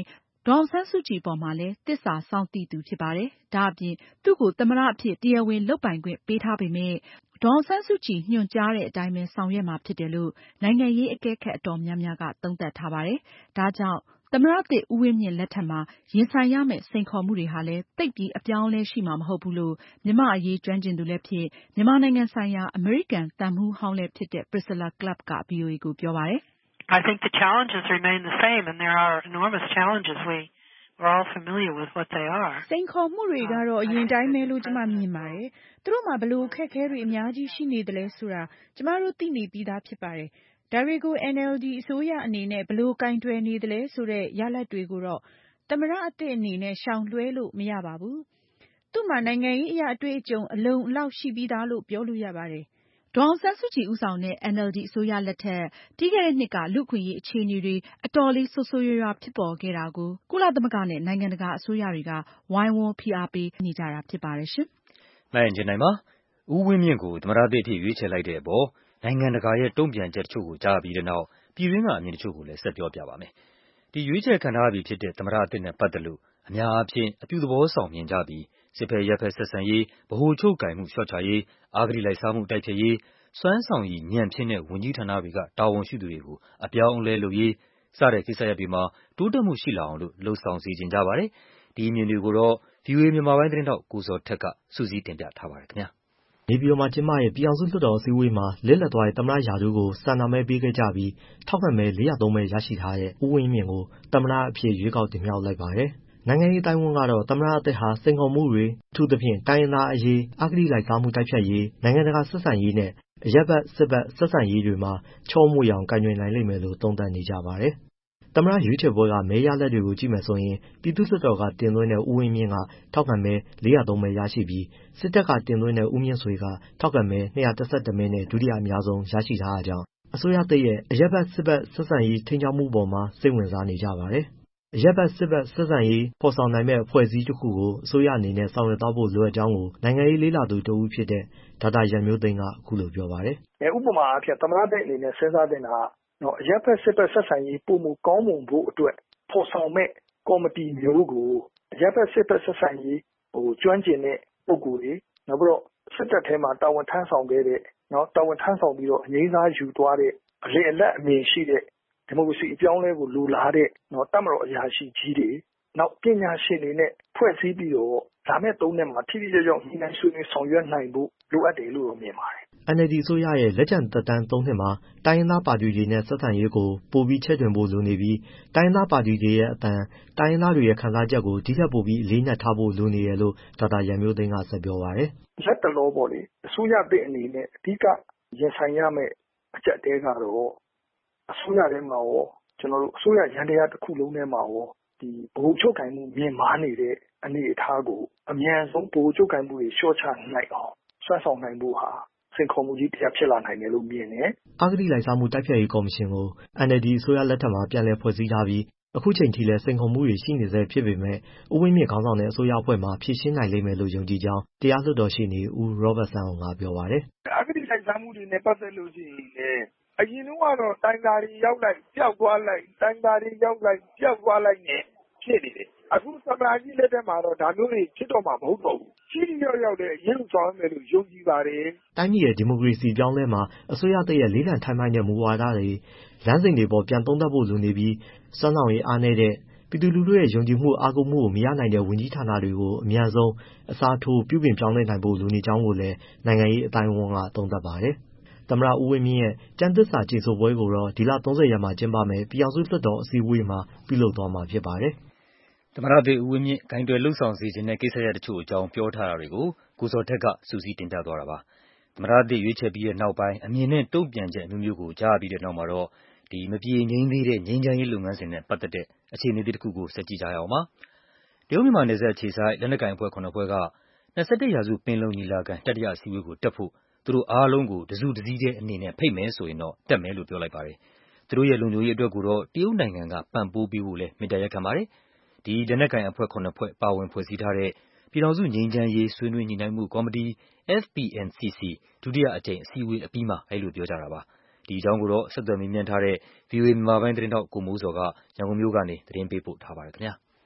ဒေါ်အောင်ဆန်းစုကြည်ပေါ်မှာလည်းသစ္စာစောင့်သိသူဖြစ်ပါတယ်။ဒါအပြင်သူ့ကိုသမ္မတအဖြစ်တရားဝင်လုပ်ပိုင်ခွင့်ပေးထားပေမဲ့ဒေါ်အောင်ဆန်းစုကြည်ညွှန်ကြားတဲ့အတိုင်းပဲဆောင်ရွက်မှာဖြစ်တယ်လို့နိုင်ငံရေးအကဲခတ်အတော်များများကသုံးသပ်ထားပါတယ်။ဒါကြောင့်သမ္မတသစ်ဦးဝင်းမြင့်လက်ထက်မှာရင်ဆိုင်ရမယ့်စိန်ခေါ်မှုတွေဟာလည်းသိပ်ပြီးအပြောင်းအလဲရှိမှာမဟုတ်ဘူးလို့မြန်မာ့အရေးကျွမ်းကျင်သူလည်းဖြစ်မြန်မာနိုင်ငံဆိုင်ရာအမေရိကန်သံမှူးဟောင်းလည်းဖြစ်တဲ့ Priscilla Clapp က ဗွီအိုအေကိုပြောပါတယ်။ I think the challenges remain the same and there are enormous challenges. We we're all familiar with what they are. စိန်ခေါ်မှုတွေကတော့အရင်တိုင်းပဲလို့ကျမမြင်ပါတယ်။သူတို့မှာဘလို့အခက်အခဲတွေအများကြီးရှိနေတယ်လဲဆိုတာကျမတို့သိနေပြီးသားဖြစ်ပါတယ်။ဒါတွေကို N L D အစိုးရအနေနဲ့ဘလို့ကင်တွယ်နေတယ်လဲဆိုတဲ့ရလဒ်တွေကိုတော့သမ္မတအသစ်အနေနဲ့ရှောင်လွှဲလို့မရပါဘူး။သူ့မှာနိုင်ငံရေးအရာအတွေ့အကြုံအလုံအလောက်ရှိပြီးသားလို့ပြောလို့ရပါတယ်။ဒေါ်အောင်ဆန်းစုကြည်ဦးဆောင်တဲ့ N L D အစိုးရလက်ထက်ပြီးခဲ့တဲ့နှစ်ကလူ့အခွင့်အရေးအခြေအနေတွေအတော်လေးဆိုးဆိုးရွားရွားဖြစ်ပေါ်ခဲ့တာကိုကုလသမဂ္ဂနဲ့နိုင်ငံတကာအစိုးရတွေကဝိုင်းဝန်းဖိအားပေးနေကြတာဖြစ်ပါတယ်ရှင်။နိုင်ကျင်နိုင်ပါဦးဝင်းမြင့်ကိုသမ္မတသစ်အဖြစ်ရွေးချယ်လိုက်တဲ့အပေါ်နိုင်ငံတကာရဲ့တုံ့ပြန်ချက်တချို့ကိုကြားပြီးတဲ့နောက်ပြည်တွင်းကအမြင်တချို့ကိုလည်းဆက်ပြောပြပါမယ်။ဒီရွေးချယ်ခံထားပြီဖြစ်တဲ့သမ္မတအသစ်နဲ့ပတ်သက်လို့အများအားဖြင့်အပြုသဘောဆောင်မြင်ကြပြီးစစ်ဖက်ရက်ဖက်ဆက်ဆံရေးဗဟိုချုပ်ကိုင်မှုလျှော့ချရေးအာဂတိလိုက်စားမှုတိုက်ဖျက်ရေးစွမ်းဆောင်ရည်ညံ့ဖျင်းတဲ့ဝန်ကြီးဌာနတွေကတာဝန်ရှိသူတွေကိုအပြောင်းအလဲလုပ်ရေးစတဲ့ကိစ္စရပ်တွေမှာတိုးတက်မှုရှိလာအောင်လို့လှုံ့ဆော်စေချင်ကြပါတယ်။ဒီအမြင်တွေကိုတော့ ဗွီအိုအေ မြန်မာပိုင်းသတင်းထောက်ကိုဇော်ထက်ကစုစည်းတင်ပြထားပါတယ်ခင်ဗျာ။နေပြည်တော်မှာကျင်းပတဲ့ပြည်ထောင်စုလွှတ်တော်အစည်းအဝေးမှာလစ်လပ်သွားတဲ့သမ္မတရာထူးကိုဆန္ဒမဲပေးခဲ့ကြပြီးထောက်ခံမဲလေးရာသုံးမဲရရှိထားတဲ့ဦးဝင်းမြင့်ကိုသမ္မတအဖြစ်ရွေးကောက်တင်မြှောက်လိုက်ပါတယ်။နိုင်ငံရေးအတိုင်းအဝန်ကတော့သမ္မတအသစ်ဟာစိန်ခေါ်မှုတွေအထူးသဖြင့်တိုင်းရင်းသားအရေးအဂတိလိုက်စားမှုတိုက်ဖျက်ရေးနိုင်ငံတကာဆက်ဆံရေးနဲ့အရပ်ဘက်စစ်ဘက်ဆက်ဆံရေးတွေမှာချောမွေ့အောင်ကိုင်တွယ်နိုင်လိမ့်မယ်လို့သုံးသပ်နေကြပါတယ်။သမ္မတရွေးချယ်ပွဲကမဲရလဒ်တွေကိုကြည့်မယ်ဆိုရင်ပြည်သူ့လွှတ်တော်ကတင်သွင်းတဲ့ဦးဝင်းမြင့်ကထောက်ခံမဲလေးရာသုံးမဲရရှိပြီးစစ်တပ်ကတင်သွင်းတဲ့ဦးမြင့်ဆွေကထောက်ခံမဲနှစ်ရာတစ်ဆယ့်တစ်မဲနဲ့ဒုတိယအများဆုံးရရှိထားတာကြောင့်အစိုးရသစ်ရဲ့အရပ်ဘက်စစ်ဘက်ဆက်ဆံရေးထိန်းချုပ်မှုပေါ်မှာစိတ်ဝင်စားနေကြပါတယ်။အရပ်ဘက်စစ်ဘက်ဆက်ဆံရေးဖော်ဆောင်နိုင်မဲ့အဖွဲ့အစည်းတစ်ခုကိုအစိုးရအနေနဲ့ဆောင်ရွက်သွားဖို့လိုအပ်ကြောင်းကိုနိုင်ငံရေးလေးလာသူတဦးဖြစ်တဲ့ဒေါက်တာရန်မျိုးသိန်းကအခုလိုပြောပါတယ်။ဥပမာအားဖြင့်သမ္မတသစ်အနေနဲ့စဉ်းစားတင်တာနော်အရပ်ဘက်စစ်ဘက်ဆက်ဆံရေးပုံမူကောင်းမွန်ဖို့အတွက်ဖော်ဆောင်မဲ့ကော်မတီမျိုးကိုအရပ်ဘက်စစ်ဘက်ဆက်ဆံရေးဟိုကျွမ်းကျင်တဲ့ပုဂ္ဂိုလ်တွေနောက်ပြီးတော့စစ်တပ်ထဲမှာတာဝန်ထမ်းဆောင်ခဲ့တဲ့နော်တာဝန်ထမ်းဆောင်ပြီးတော့အငြိမ်းစားယူသွားတဲ့အလေအလတ်အမြင်ရှိတဲ့ဒီမိုကရေစီအပြောင်းအလဲကိုလိုလားတဲ့နော်တပ်မတော်အရာရှိကြီးတွေနောက်ပညာရှင်တွေနဲ့ဖွဲ့စည်းပြီးတော့ဒါမဲ့သုံးနှစ်မှာထိထိရောက်ရောက်ညှိနှိုင်းဆွေးနွေးဆောင်ရွက်နိုင်ဖို့လိုအပ်တယ်လို့မြင်ပါတယ်။ N L D အစိုးရရဲ့လက်ကျန်သက်တမ်းသုံးနှစ်မှာတိုင်းရင်းသားပါတီတွေနဲ့ဆက်ဆံရေးကိုပိုပြီးချဲ့ထွင်ဖို့လိုနေပြီးတိုင်းရင်းသားပါတီတွေရဲ့အသံတိုင်းရင်းသားတွေရဲ့ခံစားချက်ကိုဒီထက်ပိုပြီးအလေးနက်ထားဖို့လိုနေတယ်လို့ဒေါက်တာရန်မျိုးသိန်းကဆက်ပြောပါတယ်။လက်တလောပေါ့လေအစိုးရသစ်အနေနဲ့အဓိကရင်ဆိုင်ရမယ့်အချက်တဲကတော့အစိုးရထဲမှာရောကျွန်တော်တို့အစိုးရရန်တရားတစ်ခုလုံးထဲမှာရောဒီဗဟိုချုပ်ကိုင်မှုမြင်မာနေတဲ့အနေအထားကိုအမြန်ဆုံးဗဟိုချုပ်ကိုင်မှုတွေလျှော့ချနိုင်အောင်ဆွမ်းဆောင်နိုင်ဖို့ဟာစိန်ခေါ်မှုကြီးတရားဖြစ်လာနိုင်တယ်လို့မြင်တယ်။အဂတိလိုက်စားမှုတိုက်ဖျက်ရေးကော်မရှင်ကို N L D အစိုးရလက်ထက်မှာပြန်လည်ဖွဲ့စည်းထားပြီးအခုချိန်ထိလည်းစိန်ခေါ်မှုတွေရှိနေဆဲဖြစ်ပေမဲ့ဦးဝင်းမြင့်ခေါင်းဆောင်တဲ့အစိုးရအဖွဲ့မှာဖြည့်ရှင်းနိုင်လိမ့်မယ်လို့ယုံကြည်ကြောင်းတရားလွှတ်တော်ရှေ့နေဦးရောဘတ်ဆန်းအောင်ကပြောပါတယ်။အဂတိလိုက်စားမှုတွေနဲ့ပတ်သက်လို့ရှိရင်လည်းအရင်ကတော့တိုင်းသားတွေရောက်လိုက်ပျောက်သွားလိုက်တိုင်းသားတွေရောက်လိုက်ပျောက်သွားလိုက်နဲ့ဖြစ်နေတယ်။အခုသမ္မတကြီးလက်ထက်မှာတော့ဒါမျိုးတွေဖြစ်တော့မှာမဟုတ်တော့ဘူး။ရှိတိရောက်ရောက်တဲ့အရေးဆောင်ရမယ်လို့ယုံကြည်ပါတယ်။တိုင်းပြည်ရဲ့ဒီမိုကရေစီပြောင်းလဲမှာအစိုးရသစ်ရဲ့လေးလံထိုင်မှိုင်းတဲ့မူဝါဒတွေလမ်းစဉ်တွေပေါ်ပြန်သုံးသပ်ဖို့လိုနေပြီးစွမ်းဆောင်ရည်အားနည်းတဲ့ပြည်သူလူထုရဲ့ယုံကြည်မှုအားကိုးမှုကိုမရနိုင်တဲ့ဝန်ကြီးဌာနတွေကိုအများဆုံးအစားထိုးပြုပြင်ပြောင်းလဲနိုင်ဖို့လိုနေကြောင်းကိုလည်းနိုင်ငံရေးအတိုင်းအဝန်ကသုံးသပ်ပါတယ်။သမ္မတဦးဝင်းမြင့်ရဲ့ကျမ်းသစ္စာကျိန်ဆိုပွဲကိုတော့ဒီလသုံးဆယ်ရက်မှာကျင်းပမယ်ပြည်ထောင်စုလွှတ်တော်အစည်းအဝေးမှာပြုလုပ်သွားမှာဖြစ်ပါတယ်။သမ္မတသစ်ဦးဝင်းမြင့်ဂိုင်တွယ်လှုပ်ဆောင်စေခြင်းတဲ့ကိစ္စရပ်တချို့အကြောင်းပြောထားတာတွေကိုကိုဇော်ထက်ကစုစည်းတင်ပြသွားတာပါ။သမ္မတသစ်ရွေးချယ်ပြီးတဲ့နောက်ပိုင်းအမြင်နဲ့တုံ့ပြန်ချက်အမျိုးမျိုးကိုကြားပြီးတဲ့နောက်မှာတော့ဒီမပြေငြိမ်းသေးတဲ့ငြိမ်းချမ်းရေးလုပ်ငန်းစဉ်နဲ့ပတ်သက်တဲ့အခြေအနေတစ်ခုကိုဆက်ကြည့်ကြရအောင်ပါ။တရုတ်မြန်မာနယ်စပ်အခြေစိုက်လက်နက်ကိုင်အဖွဲ့ခုနှစ်ဖွဲ့က၂၁ရာစုပင်လုံညီလာခံတတိယအစည်းအဝေးကိုတက်ဖို့သူတို့အားလုံးကိုတစုတစည်းတဲ့အနေနဲ့ဖိတ်မယ်ဆိုရင်တော့တက်မယ်လို့ပြောလိုက်ပါတယ်။သူတို့ရဲ့လုံခြုံရေးအတွက်ကိုတော့တရုတ်နိုင်ငံကပံ့ပိုးပေးဖို့လည်းမေတ္တာရပ်ခံပါတယ်။ဒီလက်နက်ကိုင်အဖွဲ့ခုနှစ်ဖွဲ့ပါဝင်ဖွဲ့စည်းထားတဲ့ပြည်ထောင်စုငြိမ်းချမ်းရေးဆွေးနွေးညှိနှိုင်းမှုကော်မတီ F P N C C ဒုတိယအကြိမ်အစည်းအဝေးအပြီးမှာအဲဒီလိုပြောကြတာပါ။ဒီအကြောင်းကိုတော့ဆက်သွယ်မေးမြန်းထားတဲ့ ဗွီအိုအေမြန်မာပိုင်းသတင်းထောက်ကိုမိုးဇော်ကရန်ကုန်မြို့ကနေသတင်းပေးပို့ထားပါတယ်ခင်ဗျာ။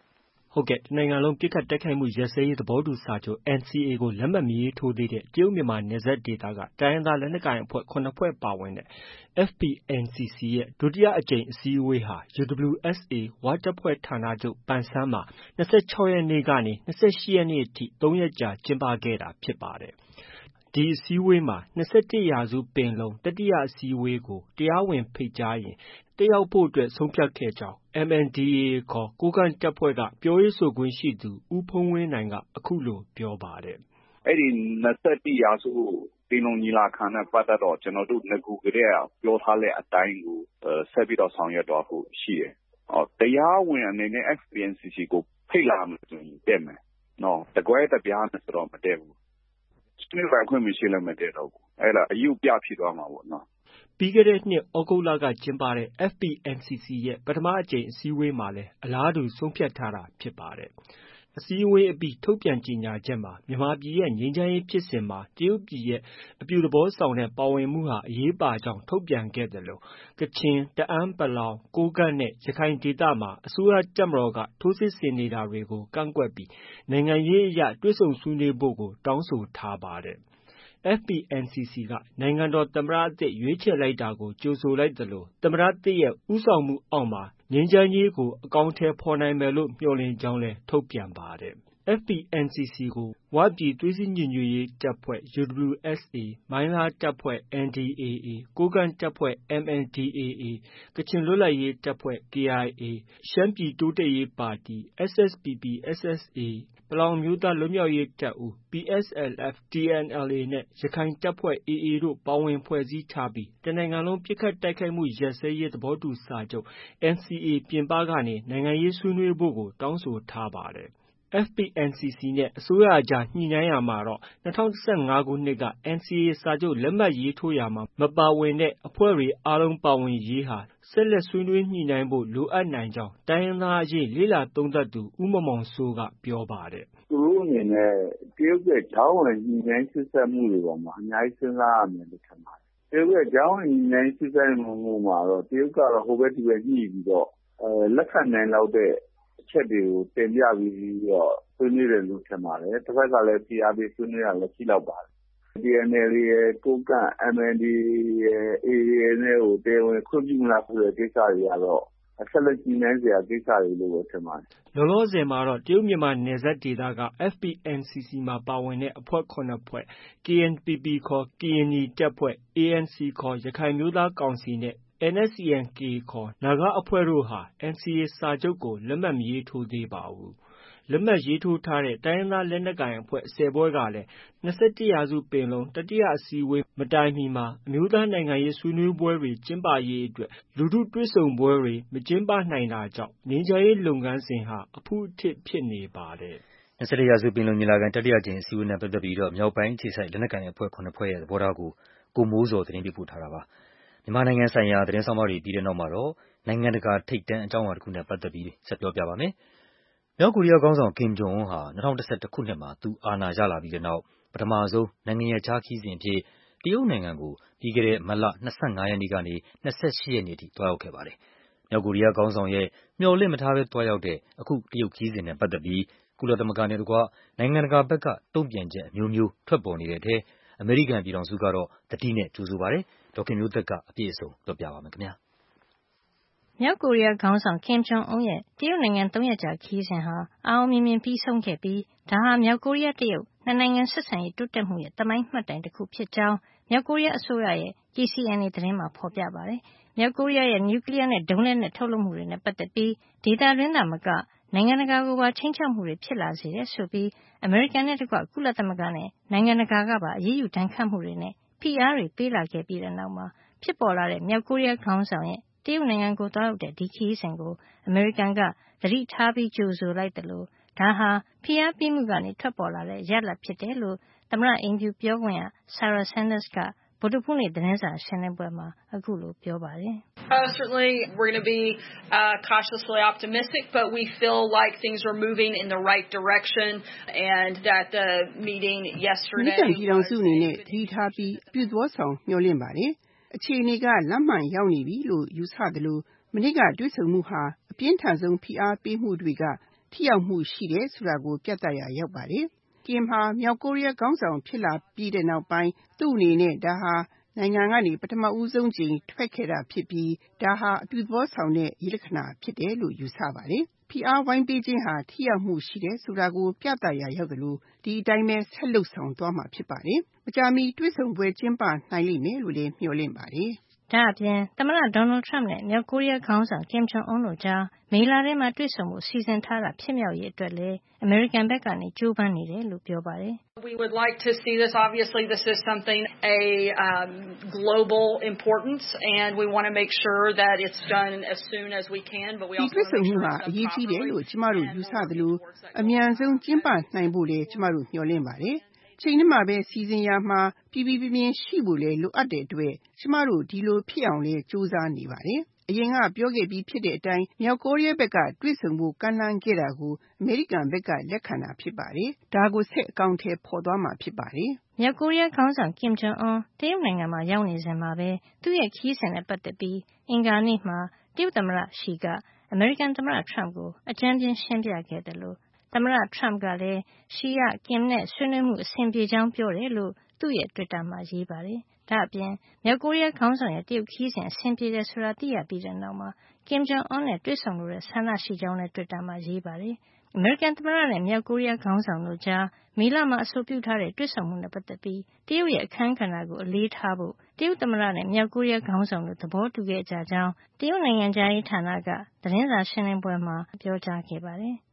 ဟုတ်ကဲ့နိုင်ငံလုံးပြစ်ခတ်တိုက်ခိုက်မှုရပ်စဲရေးသဘောတူစာချုပ် N C A ကိုလက်မှတ်မရေးထိုးသေးတဲ့တရုတ်မြန်မာနယ်စပ်ဒေသကတိုင်းရင်းသားလက်နက်ကိုင်အဖွဲ့ခုနှစ်ဖွဲ့ပါဝင်တဲ့ F P N C C ရဲ့ဒုတိယအကြိမ်အစည်းအဝေးဟာ U W S A ဝတပ်ဖွဲ့ဌာနချုပ်ပန်ဆန်းမှာ၂၆ရက်နေ့ကနေ၂၈ရက်နေ့အထိသုံးရက်ကြာကျင်းပခဲ့တာဖြစ်ပါတယ်။ ဒီအစည်းအဝေးမှာ၂၁ရာစုပင်လုံတတိယအစည်းအဝေးကိုတရားဝင်ဖိတ်ကြားရင်တက်ရောက်ဖို့အတွက်ဆုံးဖြတ်ခဲ့ကြောင်း M N D A A ခေါ်ကိုးကန့်တပ်ဖွဲ့ကပြောရေးဆိုခွင့်ရှိသူဦးဖုန်းဝင်းနိုင်ကအခုလိုပြောပါတယ်။အဲဒီ၂၁ရာစုပင်လုံညီလာခံနဲ့ပတ်သက်တော့ကျွန်တော်တို့နဂိုကတည်းကပြောထားတဲ့အတိုင်းကိုဆက်ပြီးတော့ဆောင်ရွက်သွားဖို့ရှိတယ်။တရားဝင်အနေနဲ့ F P N C C ကိုဖိတ်လာမယ်ဆိုရင်တက်မယ်။နော်တကွဲတပြားနဲ့ဆိုတော့မတက်ဘူး။ဆွေးနွေးပိုင်ခွင့်မရှိလည်းမတက်တော့ဘူး။အဲ့ဒါအယူပြဖြစ်သွားမှာပေါ့နော်။ပြီးခဲ့တဲ့နှစ်ဩဂုတ်လကကျင်းပတဲ့ F P N C C ရဲ့ပထမအကြိမ်အစည်းအဝေးမှာလည်းအလားတူဆုံးဖြတ်ထားတာဖြစ်ပါတယ်။အစည်းအဝေးအပြီးထုတ်ပြန်ကြေညာချက်မှာမြန်မာပြည်ရဲ့ငြိမ်းချမ်းရေးဖြစ်စဉ်မှာတရုတ်ပြည်ရဲ့အပြုသဘောဆောင်တဲ့ပါဝင်မှုဟာအရေးပါကြောင်းထုတ်ပြန်ခဲ့သလိုကချင်၊တအန်း(ပလောင်)၊ကိုးကန့်နဲ့ရခိုင်ဒေသမှာအစိုးရတပ်မတော်ကထိုးစစ်ဆင်နေတာတွေကိုကန့်ကွက်ပြီးနိုင်ငံရေးအရတွေ့ဆုံဆွေးနွေးဖို့ကိုတောင်းဆိုထားပါတယ်။ F P N C C ကနိုင်ငံတော်သမ္မတအသစ်ရွေးခြယ်လိုက်တာကိုကြိုဆိုလိုက်သလိုသမ္မတသစ်ရဲ့ဦးဆောင်မှုအောက်မှာငြိမ်းချမ်းရေးကိုအကောင်အထည်ဖော်နိုင်မယ်လို့မျှော်လင့်ကြောင်းလည်းထုတ်ပြန်ပါတယ်။ F P N C C ကိုဝပြည်သွေးစည်းညီညွတ်ရေးတပ်ဖွဲ့ U W S A ၊မိုင်းလားတပ်ဖွဲ့ N D A A ၊ကိုးကန့်တပ်ဖွဲ့ M N D A A ၊ကချင်လွတ်လပ်ရေးတပ်ဖွဲ့ K I A ၊ရှမ်းပြည်တိုးတက်ရေးပါတီ S S P P S S A ၊ပလောင်အမျိုးသားလွတ်မြောက်ရေးတပ်ဦး P S L F ၊T N L A နဲ့ရခိုင်တပ်ဖွဲ့ A A တို့ပါဝင်ဖွဲ့စည်းထားပြီးတစ်နိုင်ငံလုံးပစ်ခတ်တိုက်ခိုက်မှုရပ်စဲရေးသဘောတူစာချုပ် N C A ပြင်ပကနေနိုင်ငံရေးဆွေးနွေးဖို့ကိုတောင်းဆိုထားပါတယ်။ F P N C C နဲ့အစိုးရအကြားညှိနှိုင်းရာမှာတော့၂၀၁၅ခုနှစ်က N C A စာချုပ်လက်မှတ်ရေးထိုးရာမှာမပါဝင်တဲ့အဖွဲ့တွေအားလုံးပါဝင်ရေးဟာဆက်လက်ဆွေးနွေးညှိနှိုင်းဖို့လိုအပ်နိုင်ကြောင်းတိုင်းရင်းသားအရေးလေ့လာသုံးသပ်သူဦးမောင်မောင်စိုးကပြောပါတယ်။သူတို့အနေနဲ့တရုတ်ရဲ့ကြားဝင်ညှိနှိုင်းဆက်စပ်မှုတွေပေါ်မှာအများကြီးစဉ်းစားရမယ်လို့ထင်ပါတယ်။တရုတ်ရဲ့ကြားဝင်ညှိနှိုင်းဆက်စပ်မှုမှာတော့တရုတ်ကတော့ဟိုဘက်ဒီဘက်ညှိပြီးတော့လက်ခံနိုင်လောက်တဲ့အချက်တွေကိုတင်ပြပြီးတော့ဆွေးနွေးတယ်လို့ထင်ပါတယ်။တစ်ဖက်ကလည်းဖိအားပေးဆွေးနွေးတာလည်းရှိလောက်ပါတယ်။ T N L A ရယ်၊ကိုးကန့် M N D A ရယ် A A ရယ်နဲ့ကိုတရားဝင်ခွင့်ပြုမလားဆိုတဲ့ကိစ္စတွေကတော့ဆက်လက်ညှိနှိုင်းစရာကိစ္စတွေလို့ပဲထင်ပါတယ်။လောလောဆယ်မှာတော့တရုတ်မြန်မာနယ်စပ်ဒေသက F P N C C မှာပါဝင်တဲ့အဖွဲ့ခုနှစ်ဖွဲ့ K N P P ခေါ်ကရင်နီတပ်ဖွဲ့၊ A N C ခေါ်ရခိုင်အမျိုးသားကောင်စီနဲ့N S C N K ခေါ်နာဂအဖွဲ့တို့ဟာ N C A စာချုပ်ကိုလက်မှတ်မရေးထိုးသေးပါဘူး။ လက်မှတ်ရေးထိုးထားတဲ့တိုင်းရင်းသားလက်နက်ကိုင်အဖွဲ့၁၀ဖွဲ့ကလည်း၂၁ရာစုပင်လုံတတိယအစည်းအဝေးမတိုင်မီမှာအမျိုးသားနိုင်ငံရေးဆွေးနွေးပွဲတွေကျင်းပရေးအတွက်လူထုတွေ့ဆုံပွဲတွေမကျင်းပနိုင်တာကြောင့်ငြိမ်းချမ်းရေးလုပ်ငန်းစဉ်ဟာအဖုအထစ်ဖြစ်နေပါတယ်။၂၁ရာစုပင်လုံညီလာခံတတိယအကြိမ်အစည်းအဝေးနဲ့ပတ်သက်ပြီးမြောက်ပိုင်းအခြေစိုက်လက်နက်ကိုင်အဖွဲ့ခုနှစ်ဖွဲ့ရဲ့သဘောထားကိုကိုမိုးဇော်သတင်းပေးပို့ထားတာပါ။မြန်မာနိုင်ငံဆိုင်ရာသတင်းဆောင်းပါးတွေပြီးတဲ့နောက်မှာတော့နိုင်ငံတကာထိပ်တန်းအကြောင်းအရာတစ်ခုနဲ့ပတ်သက်ပြီးဆက်ပြောပြပါမယ်။မြောက်ကိုရီးယားခေါင်းဆောင်ကင်ဂျုံအွန်းဟာ၂၀၁၁ခုနှစ်မှာသူအာဏာရလာပြီးတဲ့နောက်ပထမဆုံးနိုင်ငံရပ်ခြားခရီးစဉ်အဖြစ်တရုတ်နိုင်ငံကိုပြီးခဲ့တဲ့မတ်လ၂၅ရက်နေ့ကနေ၂၈ရက်နေ့အထိသွားရောက်ခဲ့ပါတယ်။မြောက်ကိုရီးယားခေါင်းဆောင်ရဲ့မျှော်လင့်မထားဘဲသွားရောက်တဲ့အခုတရုတ်ခရီးစဉ်နဲ့ပတ်သက်ပြီးကုလသမဂ္ဂနဲ့တကွနိုင်ငံတကာဘက်ကတုံ့ပြန်ချက်အမျိုးမျိုးထွက်ပေါ်နေတဲ့အထဲအမေရိကန်ပြည်ထောင်စုကတော့သတိနဲ့ကြိုဆိုပါတယ်။ဒေါ်ခင်မျိုးသက်ကအပြည့်အစုံပြောပြပါမယ်ခင်ဗျာ။မြောက်ကိုရီးယားခေါင်းဆောင်ကင်ဂျုံအွန်းရဲ့တရုတ်နိုင်ငံသုံးရက်ကြာခရီးစဉ်ဟာအောင်အောင်မြင်မြင်ပြီးဆုံးခဲ့ပြီးဒါဟာမြောက်ကိုရီးယားတရုတ်နှစ်နိုင်ငံဆက်ဆံရေးတိုးတက်မှုရဲ့သမိုင်းမှတ်တိုင်တစ်ခုဖြစ်ကြောင်းမြောက်ကိုရီးယားအစိုးရရဲ့ K C N A သတင်းမှာဖေါ်ပြပါတယ်။မြောက်ကိုရီးယားရဲ့နျူကလီးယားနဲ့ဒုံးလက်နက်ထုတ်လုပ်မှုတွေနဲ့ပတ်သက်ပြီးဒေသတွင်းသာမကနိုင်ငံတကာကိုပါခြိမ်းခြောက်မှုတွေဖြစ်လာစေတယ်ဆိုပြီးအမေရိကန်နဲ့တကွကုလသမဂ္ဂနဲ့နိုင်ငံတကာကပါအရေးယူဒဏ်ခတ်မှုတွေနဲ့ဖိအားတွေပေးလာခဲ့ပြီးတဲ့နောက်မှာဖြစ်ပေါ်လာတဲ့မြောက်ကိုရီးယားခေါင်းဆောင်ရဲ့တရုတ်နိုင်ငံကိုသွားရောက်တဲ့ဒီခရီးစဉ်ကိုအမေရိကန်ကသတိထားပြီးကြိုဆိုလိုက်သလိုဒါဟာဖိအားပေးမှုကနေထွက်ပေါ်လာတဲ့ရလဒ်ဖြစ်တယ်လို့သမ္မတအိမ်ဖြူပြောခွင့်ရ Sarah Sanders ကဗုဒ္ဓဟူးနေ့သတင်းစာရှင်းလင်းပွဲမှာအခုလိုပြောပါတယ်။ Uh, certainly, we're going to be uh, cautiously optimistic, but we feel like things are moving in the right direction, and that the meeting yesterday. ဒီပြည်တော်စုအနေနဲ့သတိထားပြီးအပြုသဘောဆောင်မျှော်လင့်ပါတယ်။အခြေအနေကလမ်းမှန်ရောက်နေပြီလို့ယူဆသလိုမနေ့ကတွေ့ဆုံမှုဟာအပြင်းထန်ဆုံးဖိအားပေးမှုတွေကထိရောက်မှုရှိတယ်ဆိုတာကိုပြသရာရောက်ပါတယ်။ Kim ဟာမြောက်ကိုရီးယားခေါင်းဆောင်ဖြစ်လာပြီးတဲ့နောက်ပိုင်းသူ့အနေနဲ့ဒါဟာနိုင်ငံကနေပထမဦးဆုံးကြိမ်ထွက်ခဲ့တာဖြစ်ပြီးဒါဟာအပြုသဘောဆောင်တဲ့ရလက္ခဏာဖြစ်တယ်လို့ယူဆပါတယ်။ ဖိအားဝိုင်းပေးခြင်းဟာထိရောက်မှုရှိတယ်ဆိုတာကိုပြသရာရောက်သလိုဒီအတိုင်းပဲဆက်လုပ်ဆောင်သွားမှာဖြစ်ပါတယ်။မကြာမီတွေ့ဆုံပွဲကျင်းပနိုင်လိမ့်မယ်လို့လည်းမျှော်လင့်ပါတယ်။ဒါအပြင်သမ္မတ Donald Trump နဲ့မြောက်ကိုရီးယားခေါင်းဆောင် Kim Jong Un တို့ကြားမေလထဲမှာတွေ့ဆုံမှုစီစဉ်ထားတာဖြစ်မြောက်ရေးအတွက်လည်းအမေရိကန်ဘက်ကနေကြိုးပမ်းနေတယ်လို့ပြောပါတယ်။ We would like to see this. Obviously, this is something a um, global importance, and we want to make sure that it's done as soon as we can. But we also want to make sure it's done properly. အရေးကြီးတယ်လို့ကျမတို့ယူဆသလိုအမြန်ဆုံးကျင်းပနိုင်ဖို့လည်းကျမတို့မျှော်လင့်ပါတယ်။ချိန်နဲ့မှာပဲစီစဉ်ရမှာပြည်ပြည်ပြင်းရှိဖို့လည်းလိုအပ်တဲ့အတွက်ကျမတို့ဒီလိုဖြစ်အောင်လည်းစူးစမ်းနေပါတယ်။အရင်ကပြောခဲ့ပြီးဖြစ်တဲ့အတိုင်းမြောက်ကိုရီးယားဘက်ကတွေ့ဆုံဖို့ကမ်းလှမ်းခဲ့တာကိုအမေရိကန်ဘက်ကလက်ခံတာဖြစ်ပါတယ်။ဒါကိုဆက်အကောင့်ထဲပေါ်သွားမှာဖြစ်ပါတယ်။မြောက်ကိုရီးယားခေါင်းဆောင် Kim Jong Un တရုတ်နိုင်ငံမှာရောက်နေစဉ်မှာပဲသူ့ရဲ့ခရီးစဉ်နဲ့ပတ်သက်ပြီးအင်္ဂါနေ့မှာတရုတ်သမ္မတရှီကအမေရိကန်သမ္မတ Trump ကိုအကြမ်းဖျင်းရှင်းပြခဲ့တယ်လို့သမ္မတ Trump ကလည်းရှီက Kim နဲ့ဆွေးနွေးမှုအဆင်ပြေကြောင်းပြောတယ်လို့သူ့ရဲ့ Twitter မှာရေးပါတယ်။ဒါ့အပြင်မြောက်ကိုရီးယားခေါင်းဆောင်ရဲ့တရုတ်ခရီးစဉ်အဆင်ပြေတယ်ဆိုတာသိရပြီးတဲ့နောက်မှာ Kim Jong Un နဲ့တွေ့ဆုံလိုတဲ့ဆန္ဒရှိကြောင်းလည်း Twitter မှာရေးပါတယ်။အမေရိကန်သမ္မတနဲ့မြောက်ကိုရီးယားခေါင်းဆောင်တို့ကြားမေလမှာအဆိုပြုထားတဲ့တွေ့ဆုံမှုနဲ့ပတ်သက်ပြီးတရုတ်ရဲ့အခန်းကဏ္ဍကိုအလေးထားဖို့တရုတ်သမ္မတနဲ့မြောက်ကိုရီးယားခေါင်းဆောင်တို့သဘောတူခဲ့ကြကြောင်းတရုတ်နိုင်ငံသားရေးဌာနကသတင်းစာရှင်းလင်းပွဲမှာပြောကြားခဲ့ပါတယ်။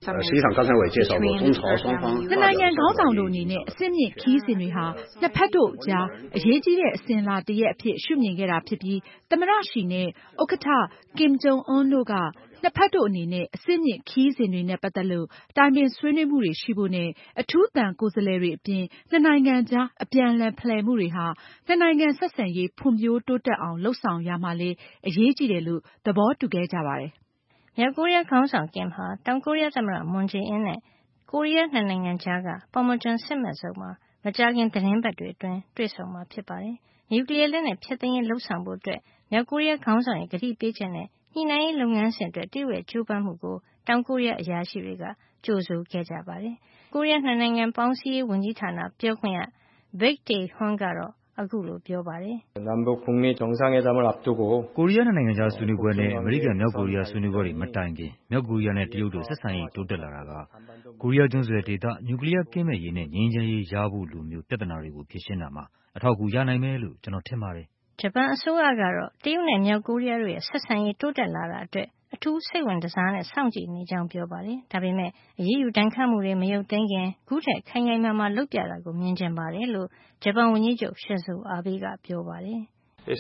နှစ်နိုင်ငံခေါင်းဆောင်တို့အနေနဲ့အဆင့်မြင့်ခရီးစဉ်တွေဟာနှစ်ဖက်တို့ကြားအရေးကြီးတဲ့အစဉ်အလာတစ်ရပ်အဖြစ်ရှုမြင်ခဲ့တာဖြစ်ပြီးသမ္မတရှီနဲ့ဥက္ကဋ္ဌ Kim Jong Un တို့ကနှစ်ဖက်တို့အနေနဲ့အဆင့်မြင့်ခရီးစဉ်တွေနဲ့ပတ်သက်လို့တိုင်ပင်ဆွေးနွေးမှုတွေရှိဖို့နဲ့အထူးသံကိုယ်စားလှယ်တွေအပြင်နှစ်နိုင်ငံကြားအပြန်အလှန်ဖလှယ်မှုတွေဟာနှစ်နိုင်ငံဆက်ဆံရေးဖွံ့ဖြိုးတိုးတက်အောင်လုပ်ဆောင်ရမှာလည်းအရေးကြီးတယ်လို့သဘောတူခဲ့ကြပါတယ်။မြောက်ကိုရီးယားခေါင်းဆောင် Kim ဟာတောင်ကိုရီးယားသမ္မတ Moon Jae-in နဲ့ကိုရီးယားနှစ်နိုင်ငံကြားကပေါ်မွန်ဂျွန်စစ်မဲ့ဇုံမှာမကြာခင်သတင်းပတ်တွေအတွင်းတွေ့ဆုံမှာဖြစ်ပါတယ်။နျူကလီးယားလက်နက်ဖျက်သိမ်းရေးလုပ်ဆောင်ဖို့အတွက်မြောက်ကိုရီးယားခေါင်းဆောင်ရဲ့ကတိပေးချက်နဲ့ညှိနှိုင်းရေးလုပ်ငန်းစဉ်အတွက်တရုတ်ရဲ့ကြိုးပမ်းမှုကိုတောင်ကိုရီးယားအရာရှိတွေကကြိုဆိုခဲ့ကြပါတယ်။ကိုရီးယားနှစ်နိုင်ငံပေါင်းစည်းရေးဝန်ကြီးဌာနပြောခွင့်ရ Baik Tae-hun ကတော့အခုလိုပြောပါတယ်။ "ကိုရီးယားနှစ်နိုင်ငံကြားဆွေးနွေးပွဲနဲ့အမေရိကန်မြောက်ကိုရီးယားဆွေးနွေးပွဲတွေမတိုင်ခင်မြောက်ကိုရီးယားနဲ့တရုတ်တို့ဆက်ဆံရေးတိုးတက်လာတာကကိုရီးယားကျွန်းဆွယ်ဒေသနျူကလီးယားကင်းမဲ့ရေးနဲ့ငြိမ်းချမ်းရေးရဖို့လိုမျိုးပြဿနာတွေကိုဖြေရှင်းတာမှာအထောက်အကူရနိုင်မယ်လို့ကျွန်တော်ထင်ပါတယ်။ဂျပန်အစိုးရကတော့တရုတ်နဲ့မြောက်ကိုရီးယားတို့ရဲ့ဆက်ဆံရေးတိုးတက်လာတာအတွက်အထူးစိတ်ဝင်စားနဲ့စောင့်ကြည့်နေကြောင်းပြောပါတယ်။ဒါပေမဲ့အရေးယူဒဏ်ခတ်မှုတွေမရုပ်သိမ်းခင်ခုထက်ခိုင်ခိုင်မာမာလုပ်ပြတာကိုမြင်ချင်ပါတယ်လို့ဂျပန်ဝန်ကြီးချုပ် Shinzo Abe ကပြောပါတယ်။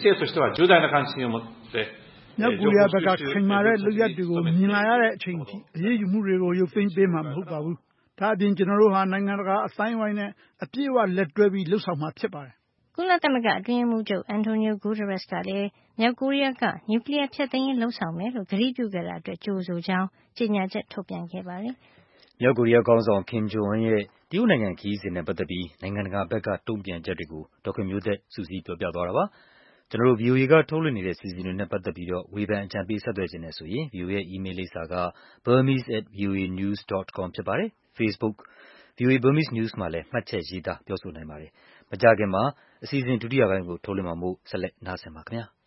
မြောက်ကိုရီးယားဘက်ကခိုင်မာတဲ့လုပ်ရပ်တွေကိုမြင်လာရတဲ့အချိန်အထိအရေးယူမှုတွေကိုရုပ်သိမ်းပေးမှာမဟုတ်ပါဘူး။ဒါအပြင်ကျွန်တော်တို့ဟာနိုင်ငံတကာအတိုင်းအဝိုင်းနဲ့အပြည့်အဝလက်တွဲပြီးလှုပ်ဆောင်မှာဖြစ်ပါတယ်။ကုလသမဂ္ဂအတွင်းရေးမှူးချုပ် Antonio Guterres ကလည်းမြောက်ကိုရီးယားကနျူကလီးယားဖျက်သိမ်းရေးလုပ်ဆောင်မယ်လို့ကတိပြုခဲ့တာအတွက်ကြိုဆိုကြောင်းကြေညာချက်ထုတ်ပြန်ခဲ့ပါတယ်။မြောက်ကိုရီးယားခေါင်းဆောင် Kim Jong Un ရဲ့တရုတ်နိုင်ငံခရီးစဉ်နဲ့ပတ်သက်ပြီးနိုင်ငံတကာဘက်ကတုံ့ပြန်ချက်တွေကိုဒေါက်ခွန်မျိုးသက်စုစည်းပြောပြသွားတာပါ။ကျွန်တော်တို့ ဗွီအိုအေကထုတ်လွှင့်နေတဲ့စီစဉ်တွေနဲ့ပတ်သက်ပြီးတော့ဝေဖန်အကြံပေးဆက်သွယ်ခြင်းနဲ့ဆိုရင် ဗွီအိုအေရဲ့ email လိပ်စာက burmese at voanews dot com ဖြစ်ပါတယ်။ Facebook ဗွီအိုအေ Burmese News မှာလည်းမှတ်ချက်ရေးသားပြောဆိုနိုင်ပါတယ်။မကြာခင်မှာအစီအစဉ်ဒုတိယပိုင်းကိုထုတ်လွှင့်မှာမို့ဆက်လက်နားဆင်ပါခင်ဗျာ။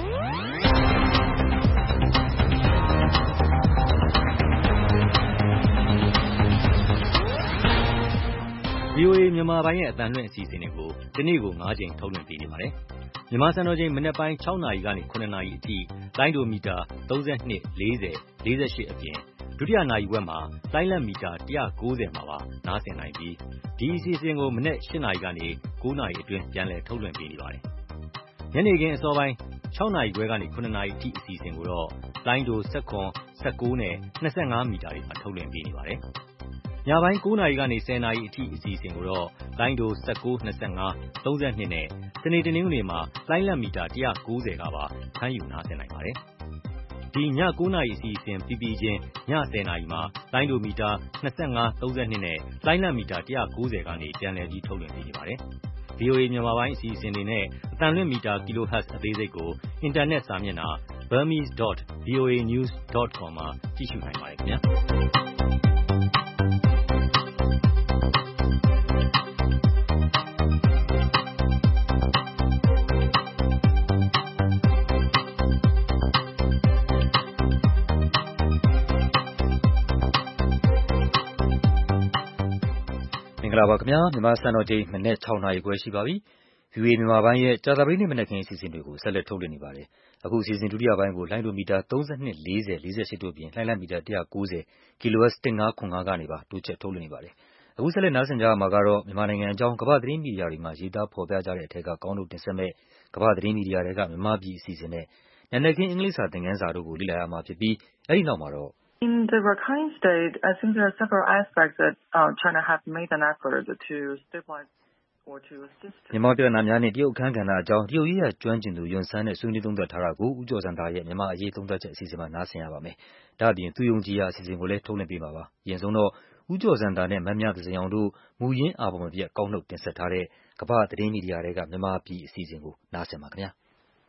ဗွီအိုအေမြန်မာပိုင်းရဲ့အသံလွှင့်အစီအစဉ်တွေကိုဒီနေ့ကို၅ကြိမ်ထုတ်လွှင့်ပေးနေပါတယ်။မြန်မာစံတော်ချိန်မနက်ပိုင်း၆နာရီကနေ၇နာရီအထိလိုင်းဒိုမီတာသုံး၂၄၀၄၈အပြင်ဒုတိယနာရီဝက်မှာလိုင်းလတ်မီတာ၁၉၀မှာပါနားဆင်နိုင်ပြီးဒီအစီအစဉ်ကိုမနက်၈နာရီကနေ၉နာရီအတွင်းပြန်လည်ထုတ်လွှင့်ပေးနေပါတယ်။ညနေခင်းအစောပိုင်း၆နာရီခွဲကနေ၇နာရီအထိအစီအစဉ်ကိုတော့လိုင်းဒို၁၇ ၁၉နဲ့၂၅မီတာတွေမှာထုတ်လွှင့်ပေးနေပါတယ်။ညပိုင်း၉နာရီကနေ၁၀နာရီအထိအစီအစဉ်ကိုတော့လိုင်းဒို၁၉ ၂၅ ၃၂နဲ့စနေတနင်္ဂနွေမှာလိုင်းလတ်မီတာ၁၉၀ကပါဖမ်းယူနားဆင်နိုင်ပါတယ်။ဒီည၉နာရီအစီအစဉ်ပြီးပြီးချင်းည၁၀နာရီမှာလိုင်းဒိုမီတာ၂၅ ၃၂နဲ့လိုင်းလတ်မီတာ၁၉၀ကနေပြန်လည်ပြီးထုတ်လွှင့်ပေးနေပါတယ်။ ဗွီအိုအေမြန်မာပိုင်းအစီအစဉ်တွေနဲ့အသံလွှင့်မီတာ kilohertz အသေးစိတ်ကိုအင်တာနက်စာမျက်နှာ burmese dot voanews dot com မှာကြည့်ရှုနိုင်ပါတယ်ခင်ဗျာ။္ဂလာပါခင်ဗျာမြန်မာစံတော်ချိန်မနေ့၆နာရီခွဲရှိပါပြီ ဗီအိုအေ မြန်မာပိုင်းရဲ့ကြာသပတေးနေ့မနက်ခင်းအစီအစဉ်တွေကိုဆက်လက်ထုတ်လွှင့်နေပါတယ်အခုအစီအစဉ်ဒုတိယပိုင်းကိုလိုင်းဒိုမီတာ၃၂ ၄၀ ၄၈တို့ပြင်လှိုင်းလမီတာ၁၉၀ kHz ၁၅ခွန်ငါးကနေပါတိုးချက်ထုတ်လွှင့်နေပါတယ်အခုဆက်လက်နားဆင်ကြရမှာကတော့မြန်မာနိုင်ငံအကြောင်းကမ္ဘာသတင်းမီဒီယာတွေမှာရေးသားဖော်ပြကြတဲ့အထက်ကကောင်းလို့တင်ဆက်မဲ့ကမ္ဘာသတင်းမီဒီယာတွေကမြန်မာပြည်အစီအစဉ်နဲ့နာမည်ခင်းအင်္ဂလိပ်စာသင်ခန်းစာတို့ကိုလေ့လာရမှာဖြစ်ပြီးအဲဒီနောက်မှာတော့ In the Rakhine State, I think there are several aspects that uh, China have made an effort to stabilize or to assist. မြန်မာပြည်နာများနဲ့တရုတ်အခမ်းကဏ္ဍအကြောင်းတရုတ်ရေးရကျွမ်းကျင်သူယွန်ဆန်းနဲ့ဆွေးနွေးသုံးသပ်ထားတာကိုဦးကျော်စံသားရဲ့မြန်မာအရေးသုံးသပ်ချက်အစီအစဉ်မှာနားဆင်ရပါမယ်။ဒါ့အပြင်သူယုံကြည်ရာအစီအစဉ်ကိုလည်းထုတ်လွှင့်ပေးပါပါ။အရင်ဆုံးတော့ဦးကျော်စံသားနဲ့မမြသဇင်အောင်တို့မူရင်းအာဘော်မပြတ်ကောက်နှုတ်တင်ဆက်ထားတဲ့ကမ္ဘာသတင်းမီဒီယာတွေကမြန်မာပြည်အစီအစဉ်ကိုနားဆင်ပါခင်ဗျာ။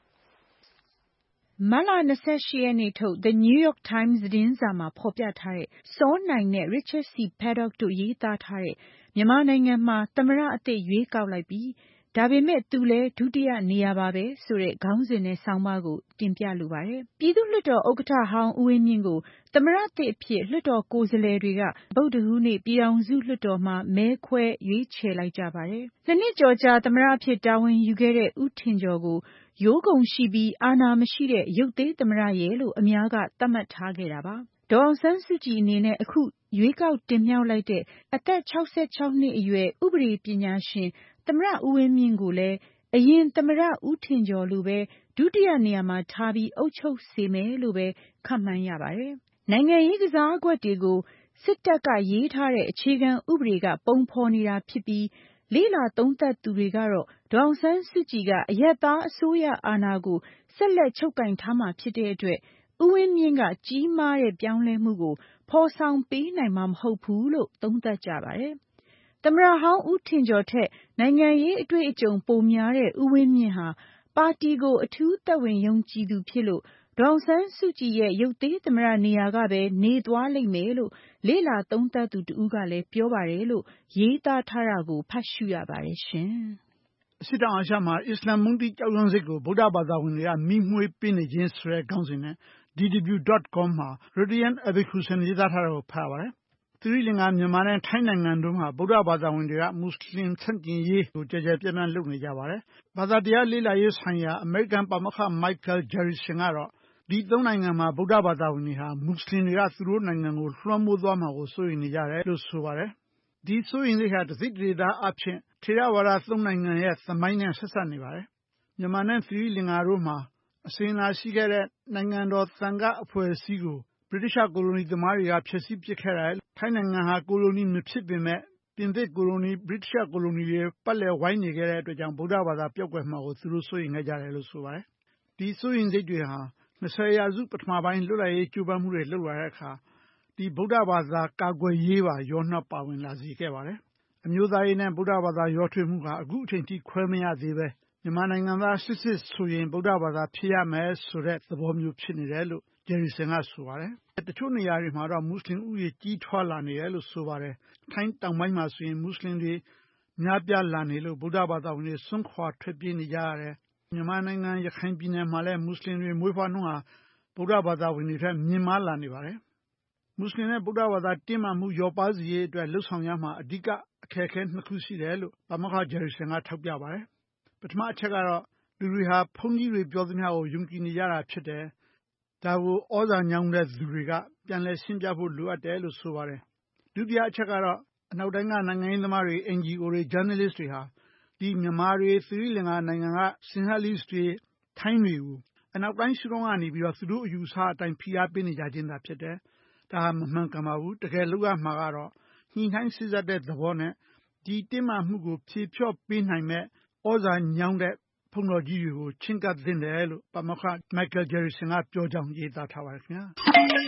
မတ်လ၂၈ရက်နေ့ထုတ် The New York Times သတင်းစာမှာဖော်ပြထားတဲ့စောနိုင်နဲ့ Richard C. Paddock တို့ရေးသားထားတဲ့မြန်မာနိုင်ငံမှာသမ္မတအသစ်ရွေးကောက်လိုက်ပြီဒါပေမဲ့သူလည်းဒုတိယနေရာပါပဲဆိုတဲ့ခေါင်းစဉ်နဲ့ဆောင်းပါးကိုတင်ပြလိုပါတယ်။ပြည်သူ့လွှတ်တော်ဥက္ကဋ္ဌဟောင်းဦးဝင်းမြင့်ကိုသမ္မတသစ်အဖြစ်လွှတ်တော်ကိုယ်စားလှယ်တွေကဗုဒ္ဓဟူးနေ့ပြည်ထောင်စုလွှတ်တော်မှာမဲခွဲရွေးချယ်လိုက်ကြပါတယ်။နှစ်နှစ်ကျော်ကြာသမ္မတအဖြစ်တာဝန်ယူခဲ့တဲ့ဦးထင်ကျော်ကိုရိုးကုံရှိပြီးအာဏာမရှိတဲ့ရုပ်သေးသမ္မတရဲ့လို့အများကသတ်မှတ်ထားခဲ့တာပါ။ဒေါ်အောင်ဆန်းစုကြည်အနေနဲ့အခုရွေးကောက်တင်မြှောက်လိုက်တဲ့အသက်၆၆နှစ်အရွယ်ဥပဒေပညာရှင်သမ္မတဦးဝင်းမြင့်ကိုလည်းအရင်သမ္မတဦးထင်ကျော်လိုပဲဒုတိယနေရာမှာထားပြီးအုပ်ချုပ်စေမယ်လို့ပဲခန့်မှန်းရပါတယ်။နိုင်ငံရေးကစားကွက်တွေကိုစစ်တပ်ကရေးထားတဲ့အခြေခံဥပဒေကပုံဖော်နေတာဖြစ်ပြီးလေ့လာသုံးသပ်သူတွေကတော့ဒေါ်အောင်ဆန်းစုကြည်ကအရပ်သားအစိုးရအာဏာကိုဆက်လက်ချုပ်ကိုင်ထားမှာဖြစ်တဲ့အတွက်ဦးဝင်းမြင့်ကကြီးမားတဲ့ပြောင်းလဲမှုကိုဖော်ဆောင်ပေးနိုင်မှာမဟုတ်ဘူးလို့သုံးသပ်ကြပါတယ်။သမ္မတဟောင်းဦးထင်ကျော်ထက်နိုင်ငံရေးအတွေ့အကြုံပိုများတဲ့ဦးဝင်းမြင့်ဟာပါတီကိုအထူးသက်ဝင်ယုံကြည်သူဖြစ်လို့ဒေါ်အောင်ဆန်းစုကြည်ရဲ့ရုပ်သေးသမ္မတနေရာကပဲနေသွားလိမ့်မယ်လို့လေ့လာသုံးသပ်သူတဦးကလည်းပြောပါတယ်လို့ရေးသားထားတာကိုဖတ်ရှုရပါတယ်ရှင်။အရှေ့တောင်အာရှမှာအစ္စလာမ်မုန်းတီးကြောက်ရွံ့စိတ်ကိုဗုဒ္ဓဘာသာဝင်တွေကမိမွှေးပေးနေခြင်းဆိုတဲ့ခေါင်းစဉ်နဲ့ D W dot com မှာ Rodian Abikushan ရေးသားထားတာကိုဖတ်ရပါတယ်။သီရိလင်္ကာမြန်မာနဲ့ထိုင်းနိုင်ငံတို့မှာဗုဒ္ဓဘာသာဝင်တွေကမွတ်စလင်ဆန့်ကျင်ရေးကိုကြဲကြဲပြန့်ပြန့်လုပ်နေကြပါတယ်။ဘာသာတရားလေ့လာရေးဆိုင်ရာအမေရိကန်ပါမောက္ခ Michael Garrison ကတော့ဒီသုံးနိုင်ငံမှာဗုဒ္ဓဘာသာဝင်တွေဟာမွတ်စလင်တွေကသူတို့နိုင်ငံကိုလွှမ်းမိုးသွားမှာကိုစိုးရိမ်နေကြတယ်လို့ဆိုပါတယ်။ဒီစိုးရိမ်စိတ်ဟာတစိတ်တဒေသအဖြစ်ထေရဝါဒသုံးနိုင်ငံရဲ့သမိုင်းနဲ့ဆက်စပ်နေပါတယ်။မြန်မာနဲ့သီရိလင်္ကာတို့မှာအစဉ်အလာရှိခဲ့တဲ့နိုင်ငံတော်သံဃာအဖွဲ့အစည်းကိုဗြိတိရှ်ကိုလိုနီသမားတွေကဖျက်ဆီးပစ်ခဲ့တယ်။ထိုင်းနိုင်ငံဟာကိုလိုနီမဖြစ်ပေမဲ့ပြင်သစ်ကိုလိုနီဗြိတိရှ်ကိုလိုနီတွေပတ်လည်ဝိုင်းနေခဲ့တဲ့အတွက်ကြောင့်ဗုဒ္ဓဘာသာပျောက်ကွယ်မှာကိုသူတို့စိုးရိမ်ခဲ့ကြတယ်လို့ဆိုပါတယ်။ဒီစိုးရိမ်စိတ်တွေဟာ၂၀ရာစုပထမပိုင်းလွတ်လပ်ရေးကြိုးပမ်းမှုတွေလှုပ်လာတဲ့အခါဒီဗုဒ္ဓဘာသာကာကွယ်ရေးပါရောနှောက်ပါဝင်လာစေခဲ့ပါတယ်။အမျိုးသားရေးနဲ့ဗုဒ္ဓဘာသာရောထွေးမှုဟာအခုအချိန်ထိခွဲမရသေးပဲမြန်မာနိုင်ငံသားစစ်စစ်ဆိုရင်ဗုဒ္ဓဘာသာဖြစ်ရမယ်ဆိုတဲ့သဘောမျိုးဖြစ်နေတယ်လို့ဂျယ်ရီဆန်ကဆိုပါတယ်။တချို့နေရာတွေမှာတော့မွတ်စလင်ဥယျာဉ်ကြီးထွားလာနေတယ်လို့ဆိုပါတယ်။ထိုင်းတောင်ပိုင်းမှာဆိုရင်မွတ်စလင်တွေများပြားလာနေလို့ဗုဒ္ဓဘာသာဝင်တွေစွန့်ခွာထွက်ပြေးနေကြရတယ်။မြန်မာနိုင်ငံရခိုင်ပြည်နယ်မှာလည်းမွတ်စလင်တွေမွေးဖွားနှုန်းဟာဗုဒ္ဓဘာသာဝင်တွေထက်မြင့်မားလာနေပါတယ်။မွတ်စလင်နဲ့ဗုဒ္ဓဘာသာတင်းမာမှုလျော့ပါးစေရေးအတွက်လှုံ့ဆော်ရမှာအဓိကအခက်အခဲနှစ်ခုရှိတယ်လို့ပါမောက္ခဂျယ်ရီဆန်ကထောက်ပြပါတယ်။ပထမအချက်ကတော့လူတွေဟာဘုန်းကြီးတွေပြောသမျှကိုယုံကြည်နေကြတာဖြစ်တယ်။ဒါကိုဩဇာညောင်းတဲ့သူတွေကပြန်လည်ရှင်းပြဖို့လိုအပ်တယ်လို့ဆိုပါတယ်။ဒုတိယအချက်ကတော့အနောက်တိုင်းကနိုင်ငံရေးသမားတွေ N G O တွေ journalist တွေဟာဒီမြန်မာတွေသီရိလင်္ကာနိုင်ငံက Sinhalese တွေထိုင်းတွေကိုအနောက်တိုင်းရှုထောင့်ကနေပြီးတော့သူတို့အယူအဆအတိုင်းဖိအားပေးနေကြခြင်းသာဖြစ်တယ်။ဒါဟာမမှန်ကန်ပါဘူး။တကယ်လုပ်ရမှာကတော့ညှိနှိုင်းစစ်ဆက်တဲ့သဘောနဲ့ဒီတင်းမာမှုကိုဖြေဖျော့ပေးနိုင်မဲ့ဩဇာညောင်းတဲ့ဘုန်းတော်ကြီးတွေကိုချဉ်ကပ်သင့်တယ်လို့ပါမောက္ခ Michael Garrison ကပြောကြောင်းရေးသားထားပါတယ်ခင်ဗျာ။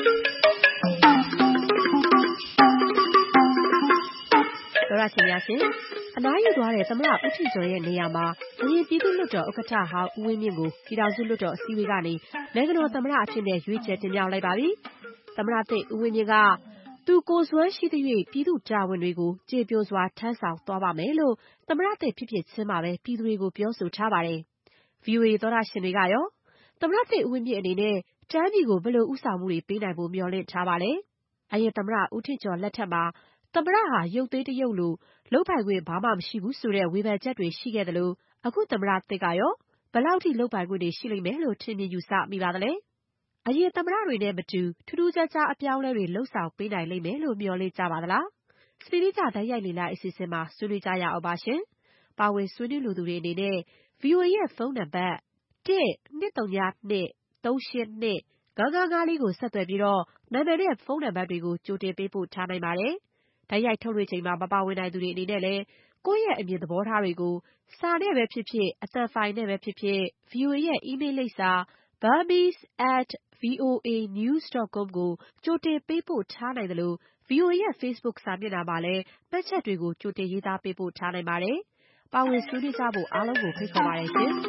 ဒေါရရှင်များရှင်အနားယူသွားတဲ့သမ္မတဦးထင်ကျော်ရဲ့နေရာမှာအရင်ပြည်သူ့လွှတ်တော်ဥက္ကဋ္ဌဟောင်းဦးဝင်းမြင့်ကိုပြည်ထောင်စုလွှတ်တော်အစည်းအဝေးကနေနိုင်ငံတော်သမ္မတအဖြစ်နဲ့ရွေးချယ်တင်မြှောက်လိုက်ပါပြီ။သမ္မတသစ်ဦးဝင်းမြင့်ကသူကိုယ်စွမ်းရှိသရွေ့ပြည်သူ့တာဝန်တွေကိုကျေပြိုစွာထမ်းဆောင်သွားပါမယ်လို့သမ္မတသစ်ဖြစ်ဖြစ်ချင်းမှာပဲပြည်သူတွေကိုပြောဆိုထားပါတယ်။ ဗွီအိုအေသောတရှင်တွေကရောသမ္မတသစ်ဦးဝင်းမြင့်အနေနဲ့တိုင်းပြည်ကိုဘယ်လိုဦးဆောင်မှုတွေပေးနိုင်ဖို့မျှော်လင့်ထားပါလဲ။အရင်သမ္မတဦးထင်ကျော်လက်ထက်မှာသမ္မတဟာရုပ်သေးတရုပ်လိုလုပ်ပိုင်ခွင့်ဘာမှမရှိဘူးဆိုတဲ့ဝေဖန်ချက်တွေရှိခဲ့တယ်လို့အခုသမ္မတသစ်ကရောဘယ်လောက်ထိလုပ်ပိုင်ခွင့်တွေရှိလိမ့်မယ်လို့ထင်မြင်ယူဆမိပါသလဲအရင်သမ္မတတွေနဲ့မတူထူးထူးခြားခြားအပြောင်းအလဲတွေလှုပ်ဆောင်ပေးနိုင်လိမ့်မယ်လို့မျှော်လင့်ကြပါသလားစနေနေ့ကျတိုက်ရိုက်လေ့လာအစီအစဉ်မှာဆွေးနွေးကြရအောင်ပါရှင်ပါဝင်ဆွေးနွေးလိုသူတွေအနေနဲ့ ဗီအိုအေ ရဲ့ဖုန်းနံပါတ်တစ်နှစ်သုံးညနှစ်သုံးရှင်းနှစ်ငါးငါးငါးလေးကိုဆက်သွယ်ပြီးတော့နာမည်နဲ့ဖုန်းနံပါတ်တွေကိုကြိုတင်ပေးပို့ထားနိုင်ပါတယ်။တိုက်ရိုက်ထုတ်လွှင့်ချိန်မှာမပါဝင်နိုင်သူတွေအနေနဲ့လည်းကိုယ့်ရဲ့အမြင်သဘောထားတွေကိုစာနဲ့ပဲဖြစ်ဖြစ်အသံဖိုင်နဲ့ပဲဖြစ်ဖြစ် ဗီအိုအေ ရဲ့ email လိပ်စာ burmese at voa news dot com ကိုကြိုတင်ပေးပို့ထားနိုင်တယ်လို့ ဗီအိုအေ ရဲ့ Facebook စာမျက်နှာမှာလည်းမှတ်ချက်တွေကိုကြိုတင်ရေးသားပေးပို့ထားနိုင်ပါတယ်။ပါဝင်ဆွေးနွေးကြဖို့အားလုံးကိုဖိတ်ခေါ်ပါတယ်ရှင်။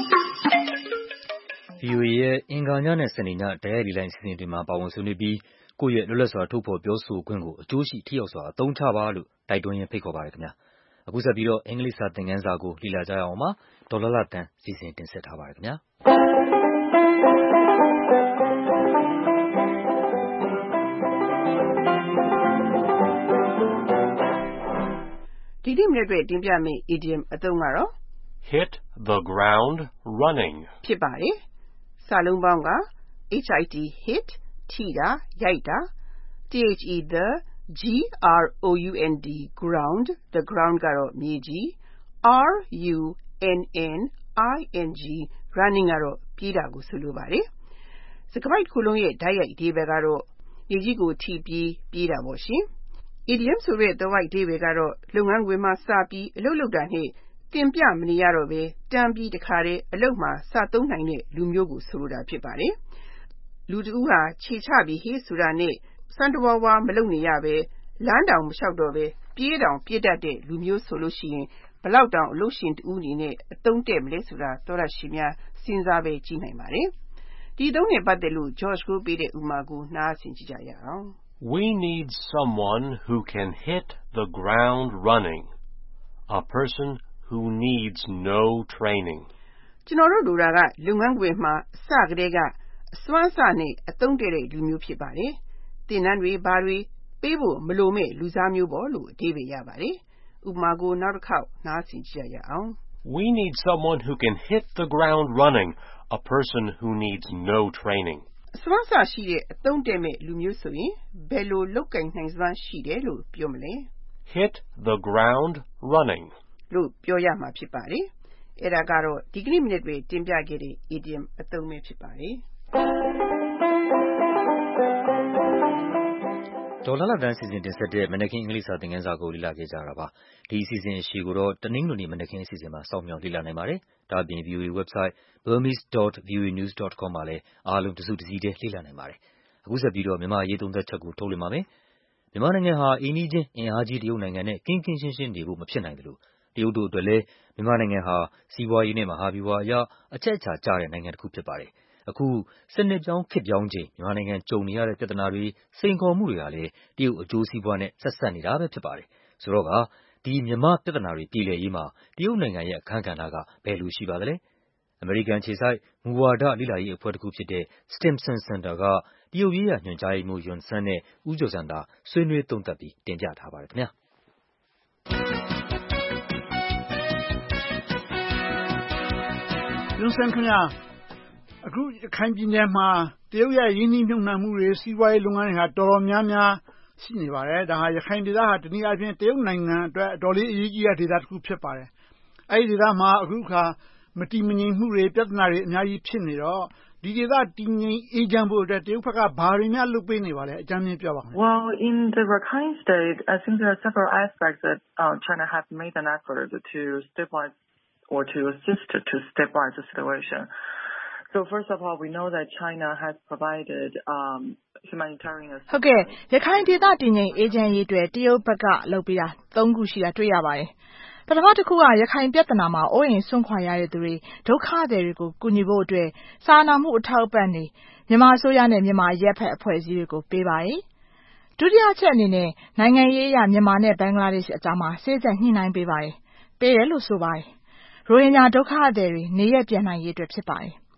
ဗီအိုအေ ရဲ့အင်္ဂါညနဲ့စနေညတိုက်ရိုက်လေ့လာအစီအစဉ်တွေမှာပါဝင်ဆွေးနွေးပြီးကိုယ့်ရဲ့လွတ်လပ်စွာထုတ်ဖော်ပြောဆိုခွင့်ကိုအကျိုးရှိထိရောက်စွာအသုံးချပါလို့တိုက်တွန်းရင်းဖိတ်ခေါ်ပါတယ်ခင်ဗျာ။အခုဆက်ပြီးတော့အင်္ဂလိပ်စာသင်ခန်းစာကိုလေ့လာကြရအောင်ပါ။ဒေါ်လာလာတန်းစီစဉ်တင်ဆက်ထားပါတယ်ခင်ဗျာ။ဒီနေ့မြတ်အတွက်တင်ပြမယ့် idiom အသုံးကတော့ hit the ground running ဖြစ်ပါတယ်။စာလုံးပေါင်းက hit hit ထိတာရိုက်တာ the g r o u n d ground the ground ကတော့မြေကြီး r u n n i n g running ကတော့ပြေးတာကိုဆိုလိုပါတယ်။စကားပိုက်တစ်ခုလုံးရဲ့တိုက်ရိုက်အဓိပ္ပာယ်ကတော့မြေကြီးကိုထိပြီးပြေးတာပေါ့ရှင်။ idiom ဆိုတဲ့သွယ်ဝိုက်အဓိပ္ပာယ်ကတော့လုပ်ငန်းခွင်မှာစပြီးအလုပ်လုပ်တာနဲ့တင်ပြမနေရတော့ပဲတန်းပြီးတခါတည်းအလုပ်မှာစသုံးနိုင်တဲ့လူမျိုးကိုဆိုလိုတာဖြစ်ပါတယ်။လူတဦးဟာခြေချပြီးဟေးဆိုတာနဲ့စံတဝါဝါမလုပ်နေရပဲလမ်းတောင်မလျှောက်တော့ပဲပြေးတောင်ပြေးတတ်တဲ့လူမျိုးဆိုလို့ရှိရင်ဘယ်လောက်တောင်အလုပ်ရှင်တဦးအနေနဲ့အသုံးတဲ့မလဲဆိုတာသောတရှင်များစဉ်းစားပဲကြည့်နိုင်ပါတယ်။ဒီအသုံးနဲ့ပတ်သက်လို့ George ကိုပေးတဲ့ဥပမာကိုနားဆင်ကြည့်ကြရအောင်။ We need someone who can hit the ground running. A person who needs no training. ကျွန်တော်တို့လိုတာကလုပ်ငန်းခွင်မှာအစကတည်းကအစွမ်းအစနဲ့အသုံးတဲ့တဲ့လူမျိုးဖြစ်ပါတယ်။သင်တန်းတွေဘာတွေပေးဖို့မလိုမဲ့လူစားမျိုးပေါ့လို့အဓိပ္ပာယ်ရပါတယ်။ဥပမာကိုနောက်တစ်ခေါက်နားဆင်ကြည့်ရအောင်။ We need someone who can hit the ground running. A person who needs no training. အစွမ်းအစရှိတဲ့အသုံးတဲ့မဲ့လူမျိုးဆိုရင်ဘယ်လိုလုပ်ကင်နိုင်စွမ်းရှိတယ်လို့ပြောမလဲ။ Hit the ground running. လို့ပြောရမှာဖြစ်ပါတယ်။အဲ့ဒါကတော့ဒီကနေ့မိနစ်တွေတင်ပြခဲ့တဲ့ idiom အသုံးပဲဖြစ်ပါတယ်။ဒေါ်လာလာတန်းစီစဉ်တင်ဆက်တဲ့မနက်ခင်းအင်္ဂလိပ်စာသင်ခန်းစာကိုလေ့လာခဲ့ကြတာပါ။ဒီအစီအစဉ်အရှိကိုတော့တနင်္ဂနွေနေ့မနက်ခင်းအစီအစဉ်မှာစောင့်မျှော်လေ့လာနိုင်ပါတယ်။ဒါ့အပြင် ဗီအိုအေ website burmese dot v o a news dot com မှာလည်းအားလုံးတစုတစည်းတည်းလေ့လာနိုင်ပါတယ်။အခုဆက်ပြီးတော့မြန်မာရေးသုံးသက်ချက်ကိုထုတ်လွှင့်ပါမယ်။မြန်မာနိုင်ငံဟာအိမ်နီးချင်းအင်အားကြီးတရုတ်နိုင်ငံနဲ့ကင်းကင်းရှင်းရှင်းနေဖို့မဖြစ်နိုင်သလိုတရုတ်တို့အတွက်လည်းမြန်မာနိုင်ငံဟာစီးပွားရေးနဲ့မဟာဗျူဟာအရအချက်အချာကျတဲ့နိုင်ငံတစ်ခုဖြစ်ပါတယ်။အခုစနစ်ပြောင်းခေတ်ပြောင်းချိန်မြန်မာနိုင်ငံကြုံနေရတဲ့ပြဿနာတွေစိန်ခေါ်မှုတွေဟာလည်းတရုတ်အကျိုးစီးပွားနဲ့ဆက်စပ်နေတာပဲဖြစ်ပါတယ်။ဆိုတော့ကဒီမြန်မာပြဿနာတွေပြည်လည်ရေးမှာတရုတ်နိုင်ငံရဲ့အခန်းကဏ္ဍကဘယ်လိုရှိပါသလဲ။အမေရိကန်ခြေစိုက်မူဝါဒလေ့လာရေးအဖွဲ့တစ်ခုဖြစ်တဲ့ Stimson Center ကတရုတ်ရေးရာညွှန်ကြားရေးမှူး Yun Sun နဲ့ဦးကျော်စံသာဆွေးနွေးသုံးသပ်ပြီးတင်ပြထားပါတယ်ခင်ဗျာ။လွန်ဆန်ခင်ဗျာအခုရခိုင်ပြည်နယ်မှာတရုတ်ရဲ့ရင်းနှီးမြှုပ်နှံမှုတွေစီးပွားရေးလုပ်ငန်းတွေဟာတော်တော်များများရှိနေပါတယ်ဒါဟာရခိုင်ဒေသဟာတနည်းအားဖြင့်တရုတ်နိုင်ငံအတွက်အတော်လေးအရေးကြီးတဲ့ဒေသတစ်ခုဖြစ်ပါတယ်အဲဒီဒေသမှာအခုခါမတည်မငြိမ်မှုတွေပြဿနာတွေအများကြီးဖြစ်နေတော့ဒီဒေသတည်ငြိမ်အေးချမ်းဖို့အတွက်တရုတ်ဘက်ကဘာတွေများလုပ်ပေးနေပါလဲအကြမ်းမြင်ပြောပါဦး Well, in the Rakhine State, I think there are several aspects that uh, China has made an effort to stabilize or to assist to stabilize the situation. So first of all, we know that China has provided um, humanitarian assistance. ဟုတ်ကဲ့ရခိုင်ဒေသတည်ငြိမ်အေးချမ်းရေးအတွက်တရုတ်ဘက်ကလုပ်ပေးတာသုံးခုရှိတာတွေ့ရပါတယ်ပထမတစ်ခုကရခိုင်ပြဿနာမှာအိုးအိမ်ဆွန့်ခွာရတဲ့သူတွေဒုက္ခသည်တွေကိုကူညီဖို့အတွက်စာနာမှုအထောက်အပံ့တွေမြန်မာအစိုးရနဲ့မြန်မာရပ်ဖက်အဖွဲ့အစည်းတွေကိုပေးပါတယ်ဒုတိယချက်အနေနဲ့နိုင်ငံရေးအရမြန်မာနဲ့ဘင်္ဂလားဒေ့ရှ်အကြားမှာစေ့စပ်ညှိနှိုင်းပေးပါတယ်ပေးတယ်လို့ဆိုပါတယ်ရိုဟင်ဂျာဒုက္ခသည်တွေနေရပြန်နိုင်ရေးအတွက်ဖြစ်ပါတယ်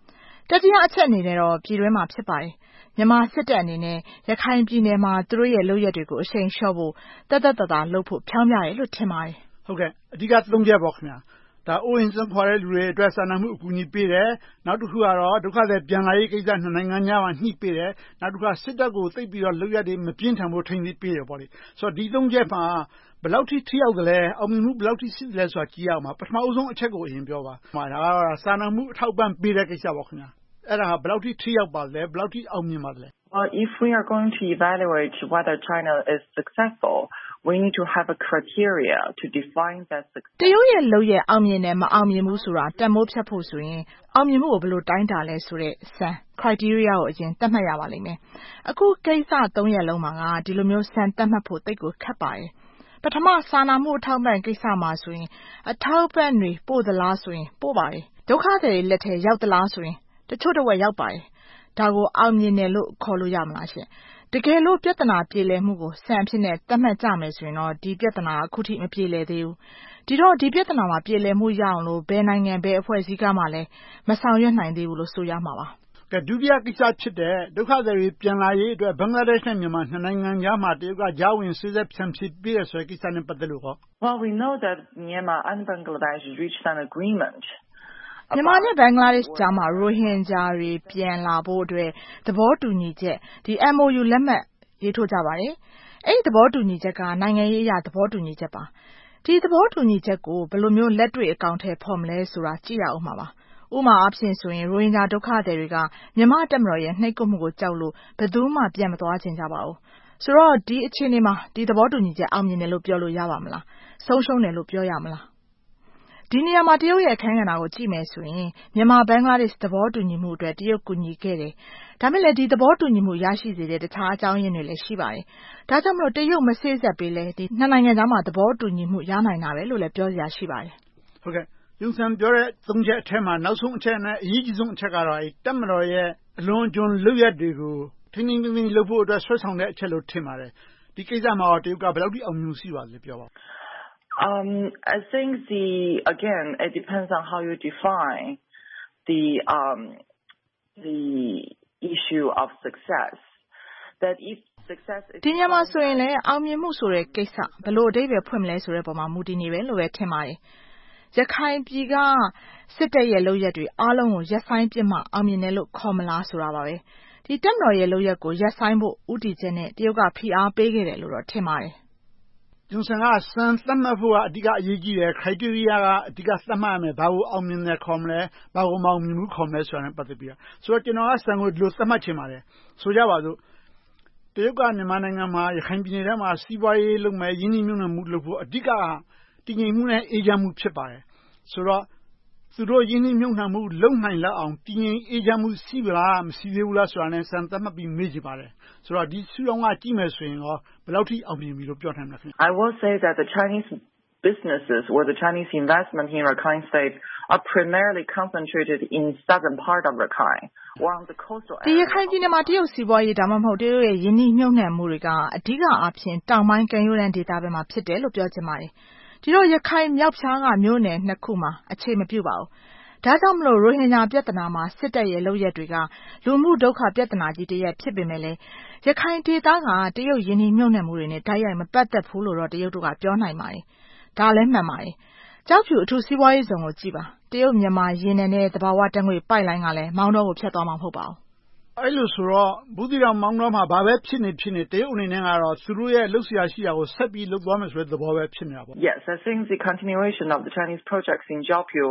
တတိယအချက်အနေနဲ့တော့ပြည်တွင်းမှာဖြစ်ပါတယ်မြန်မာစစ်တပ်အနေနဲ့ရခိုင်ပြည်နယ်မှာသူတို့ရဲ့လုပ်ရက်တွေကိုအရှိန်လျှော့ဖို့တသက်တသာလုပ်ဖို့ဖြောင်းပြတယ်လို့ထင်ပါတယ်ဟုတ်ကဲ့အဓိကသုံးချက်ပေါ့ခင်ဗျာဒါအိုးရင်စွန့်ခွာတဲ့လူတွေအတွက်စာနာမှုအကူအညီပေးတယ်နောက်တစ်ခုကတော့ဒုက္ခသည်ပြန်လာရေးကိစ္စနှစ်နိုင်ငံကြားမှာညှိပေးတယ်နောက်တစ်ခါစစ်တပ်ကိုသိပ်ပြီးတော့လုပ်ရက်တွေမပြင်းထန်ဖို့ထိန်းသိမ်းပေးတယ်ပေါ့လေဆိုတော့ဒီသုံးချက်မှာဘယ်လောက်ထိထိရောက်သလဲအောင်မြင်မှုဘယ်လောက်ထိရှိသလဲဆိုတာကြည့်ရအောင်ပါပထမအဆုံးအချက်ကိုအရင်ပြောပါမှာဒါကစာနာမှုအထောက်ပံ့ပေးတဲ့ကိစ္စပေါ့ခင်ဗျာအဲ့ဒါဘယ်လောက်ထိထိရောက်ပါလဲဘယ်လောက်ထိအောင်မြင်ပါလဲ Well, if we are going to evaluate whether China is successful, we need to have a criteria to define that success. တရုတ်ရဲ့လုပ်ရဲ့အောင်မြင်တယ်မအောင်မြင်ဘူးဆိုတာတန်ဖိုးဖြတ်ဖို့ဆိုရင်အောင်မြင်မှုကိုဘယ်လိုတိုင်းတာလဲဆိုတဲ့စံ criteria ကိုအရင်သတ်မှတ်ရပါလိမ့်မယ်။အခုကိစ္စသုံးရက်လုံးမှာကဒီလိုမျိုးစံသတ်မှတ်ဖို့တိတ်ကိုခက်ပါတယ်။ပထမစာနာမှုအထောက်ပံ့ကိစ္စမှာဆိုရင်အထောက်ပံ့တွေပို့သလားဆိုရင်ပို့ပါတယ်။ဒုက္ခသည်တွေလက်ထဲရောက်သလားဆိုရင်တချို့တော့ရောက်ပါတယ်။ဒါကိုအောင်မြင်တယ်လို့ခေါ်လို့ရမလားရှင်။တကယ်လို့ပြဿနာပြေလည်မှုကိုစံအဖြစ်နဲ့သတ်မှတ်ကြမယ်ဆိုရင်တော့ဒီပြဿနာအခုထိမပြေလည်သေးဘူး။ဒီတော့ဒီပြဿနာမှာပြေလည်မှုရအောင်လို့ဘယ်နိုင်ငံဘယ်အဖွဲ့အစည်းကမှလည်းမဆောင်ရွက်နိုင်သေးဘူးလို့ဆိုရမှာပါ။ကဲဒုတိယကိစ္စဖြစ်တဲ့ဒုက္ခသည်တွေပြန်လာရေးအတွက်ဘင်္ဂလားဒေ့ရှ်နဲ့မြန်မာနှစ်နိုင်ငံကြားမှာတရုတ်ကကြားဝင်ဆွေးနွေးဖြန့်ဖြေပေးရဆိုတဲ့ကိစ္စနဲ့ပတ်သက်လို့ဟော Well, we know that Myanmar and Bangladesh reached an agreement မြန်မာနဲ့ဘင်္ဂလားဒေ့ရှ်ကြားမှာရိုဟင်ဂျာတွေပြန်လာဖို့အတွက်သဘောတူညီချက်ဒီ M O U လက်မှတ်ရေးထိုးကြပါတယ်။အဲ့ဒီသဘောတူညီချက်ကနိုင်ငံရေးအရသဘောတူညီချက်ပါ။ဒီသဘောတူညီချက်ကိုဘယ်လိုမျိုးလက်တွေ့အကောင့်ထဲဖော်မလဲဆိုတာကြည့်ရအောင်ပါပါ။ဥပမာအားဖြင့်ဆိုရင်ရိုဟင်ဂျာဒုက္ခသည်တွေကမြန်မာတပ်မတော်ရဲ့နှိပ်ကွပ်မှုကိုကြောက်လို့ဘယ်သူမှပြန်မသွားချင်ကြပါဘူး။ဆိုတော့ဒီအခြေအနေမှာဒီသဘောတူညီချက်အောင်မြင်တယ်လို့ပြောလို့ရပါမလား။ဆုံးရှုံးတယ်လို့ပြောရမလား။ဒီနေရာမှာတရုတ်ရဲ့အခန်းကဏ္ဍကိုကြည့်မယ်ဆိုရင်မြန်မာဘင်္ဂလားဒေ့ရှ်သဘောတူညီမှုအတွက်တရုတ်ကူညီခဲ့တယ်။ဒါပေမဲ့ဒီသဘောတူညီမှုရရှိစေတဲ့တခြားအကြောင်းရင်းတွေလည်းရှိပါတယ်။ဒါကြောင့်မလို့တရုတ်မစေ့စပ်ပေးလဲဒီနှစ်နိုင်ငံကြားမှာသဘောတူညီမှုရနိုင်တာပဲလို့လည်းပြောစရာရှိပါတယ်။ဟုတ်ကဲ့။ယုံဆန်ပြောတဲ့သုံးချက်အထက်မှာနောက်ဆုံးအချက်နဲ့အရေးကြီးဆုံးအချက်ကတော့အဲတပ်မတော်ရဲ့အလွန်အကျွံလုပ်ရက်တွေကိုထိန်းသိမ်းသိမ်းလုပ်ဖို့အတွက်ဆွဲဆောင်တဲ့အချက်လို့ထင်ပါတယ်။ဒီကိစ္စမှာတရုတ်ကဘယ်လောက်ထိအောင်မြင်ရှိပါလဲပြောပါ Um, I think the again it depends on how you define the um the issue of success. That if success is ဒီညမှာဆိုရင်လည်းအောင်မြင်မှုဆိုတဲ့ကိစ္စဘယ်လိုအဓိပ္ပာယ်ဖွင့်မလဲဆိုတဲ့ပုံမှာမူတည်နေပဲလို့ပဲထင်ပါတယ်။ရခိုင်ပြည်ကစစ်တပ်ရဲ့လုပ်ရက်တွေအားလုံးကိုရက်ဆိုင်ပြစ်မှအောင်မြင်တယ်လို့ခေါ်မလားဆိုတာပါပဲ။ဒီတပ်မတော်ရဲ့လုပ်ရက်ကိုရက်ဆိုင်ဖို့ဥတီချက်နဲ့တရုတ်ကဖိအားပေးခဲ့တယ်လို့တော့ထင်ပါတယ်။ကျုံဆန်ကစံသတ်မှတ်ဖို့ကအဓိကအရေးကြီးတယ် criteria ကအဓိကသတ်မှတ်ရမယ်ဘာကိုအောင်မြင်တယ်ခေါ်မလဲဘာကိုမအောင်မြင်ဘူးခေါ်မလဲဆိုတာနဲ့ပတ်သက်ပြီးတော့ဆိုတော့ကျွန်တော်ကစံကိုဒီလိုသတ်မှတ်ချင်ပါတယ်ဆိုကြပါစို့တရုတ်ကမြန်မာနိုင်ငံမှာရခိုင်ပြည်နယ်ထဲမှာစီးပွားရေးလုပ်မယ်ယင်းနှိမ့်ညွှန်းမှုလုပ်ဖို့အဓိကတည်ငြိမ်မှုနဲ့အေးချမ်းမှုဖြစ်ပါတယ်ဆိုတော့သူတို့ယင်းနှိမ့်ညွှန်းမှုလုံနိုင်လောက်အောင်တည်ငြိမ်အေးချမ်းမှုရှိပါလားမရှိသေးဘူးလားဆိုတာနဲ့စံသတ်မှတ်ပြီးမေးကြည့်ပါတယ်ဆိုတော့ဒီစုံကကြည့်မယ်ဆိုရင်ရောဘယ်လောက်ထိအောင်မြင်ပြီလို့ပြောနိုင်မလဲခင်ဗျ I will say that the Chinese businesses or the Chinese investment in Rakhine State are primarily concentrated in southern part of Rakhine or on the coastal area. ဒီရခိုင်ပြည်နယ်မှာတရုတ်စီးပွားရေးဒါမှမဟုတ်တရုတ်ရဲ့ယင်းနှိမ့်ညွှန်းမှုတွေကအဓိကအားဖြင့်တောင်ပိုင်းကမ်းရိုးတန်းဒေသဘက်မှာဖြစ်တယ်လို့ပြောချင်ပါတယ်ဒီတော့ရခိုင်မြောက်ဖြားကမြို့နယ်နှစ်ခုမှာအခြေမပြုပါဘူးဒါကြောင့်မလို့ရိုဟင်ဂျာပြဿနာမှာစစ်တပ်ရဲ့လုပ်ရက်တွေကလူမှုဒုက္ခပြဿနာကြီးတစ်ရပ်ဖြစ်ပေမဲ့လည်းရခိုင်ဒေသကတရုတ်ယင်းနှိမ့်ညွှန်းမှုတွေနဲ့တိုက်ရိုက်မပတ်သက်ဘူးလို့တော့တရုတ်တို့ကပြောနိုင်ပါတယ်ဒါလည်းမှန်ပါတယ်ကြောက်ဖြူအထူးစီးပွားရေးဇုံကိုကြည့်ပါတရုတ်မြန်မာရင်းနယ်နဲ့သဘာဝတံငွေပိုက်လိုင်းကလည်းမောင်းတော့ကိုဖြတ်သွားမှာမဟုတ်ပါဘူးအဲ့လိုဆိုတော့ဘူးသီးတောင်မောင်းတော့မှာဘာပဲဖြစ်နေဖြစ်နေတရုတ်အနေနဲ့ကတော့သူတို့ရဲ့လှုပ်ရှားရှိတာကိုဆက်ပြီးလုပ်သွားမယ်ဆိုတဲ့သဘောပဲဖြစ်နေတာပေါ့ Yes, I think the continuation of the Chinese projects in Jiaopyu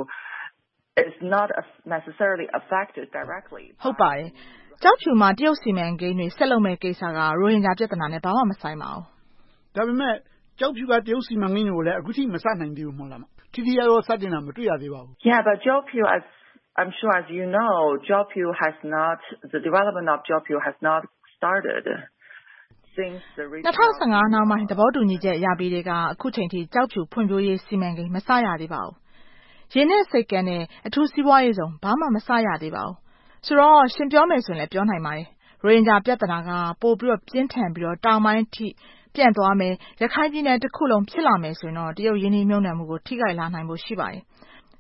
is not necessarily affected directly. ဟုတ်ပါတယ်ကြောက်ဖြူမှာတရုတ်စီမံကိန်းတွေဆက်လုပ်မဲ့ကိစ္စကရိုဟင်ဂျာပြဿနာနဲ့ဘာမှမဆိုင်ပါဘူးဒါပေမဲ့ကြောက်ဖြူကတရုတ်စီမံကိန်းတွေကိုလည်းအခုထိမစနိုင်သေးဘူးမဟုတ်လားထိထိရောက်ရောက်စတင်တာမတွေ့ရသေးပါဘူး Yeah, but Jiaopyu as I'm sure as you know, Jiaopyu has not the development of Jiaopyu has not started since the two thousand fifteenနောက်ပိုင်းသဘောတူညီချက်ရပြီးတဲ့ကအခုချိန်ထိကြောက်ဖြူဖွံ့ဖြိုးရေးစီမံကိန်းမစရသေးပါဘူးရင်းနဲ့စိတ်ကန်းနဲ့အထူးစီးပွားရေးဆောင်ဘာမှမစရသေးပါဘူးဆိုတော့ရှင်ပြောမယ်ဆိုရင်လည်းပြောနိုင်ပါတယ်ရိုဟင်ဂျာပြဿနာကပို့ပြီးတော့ပြင်းထန်ပြီးတော့တောင်ပိုင်းထိပြန့်သွားမယ်ရခိုင်ပြည်နယ်တစ်ခုလုံးဖြစ်လာမယ်ဆိုရင်တော့တရုတ်ရင်းနှီးမြှုပ်နှံမှုကိုထိခိုက်လာနိုင်ဖို့ရှိပါတယ်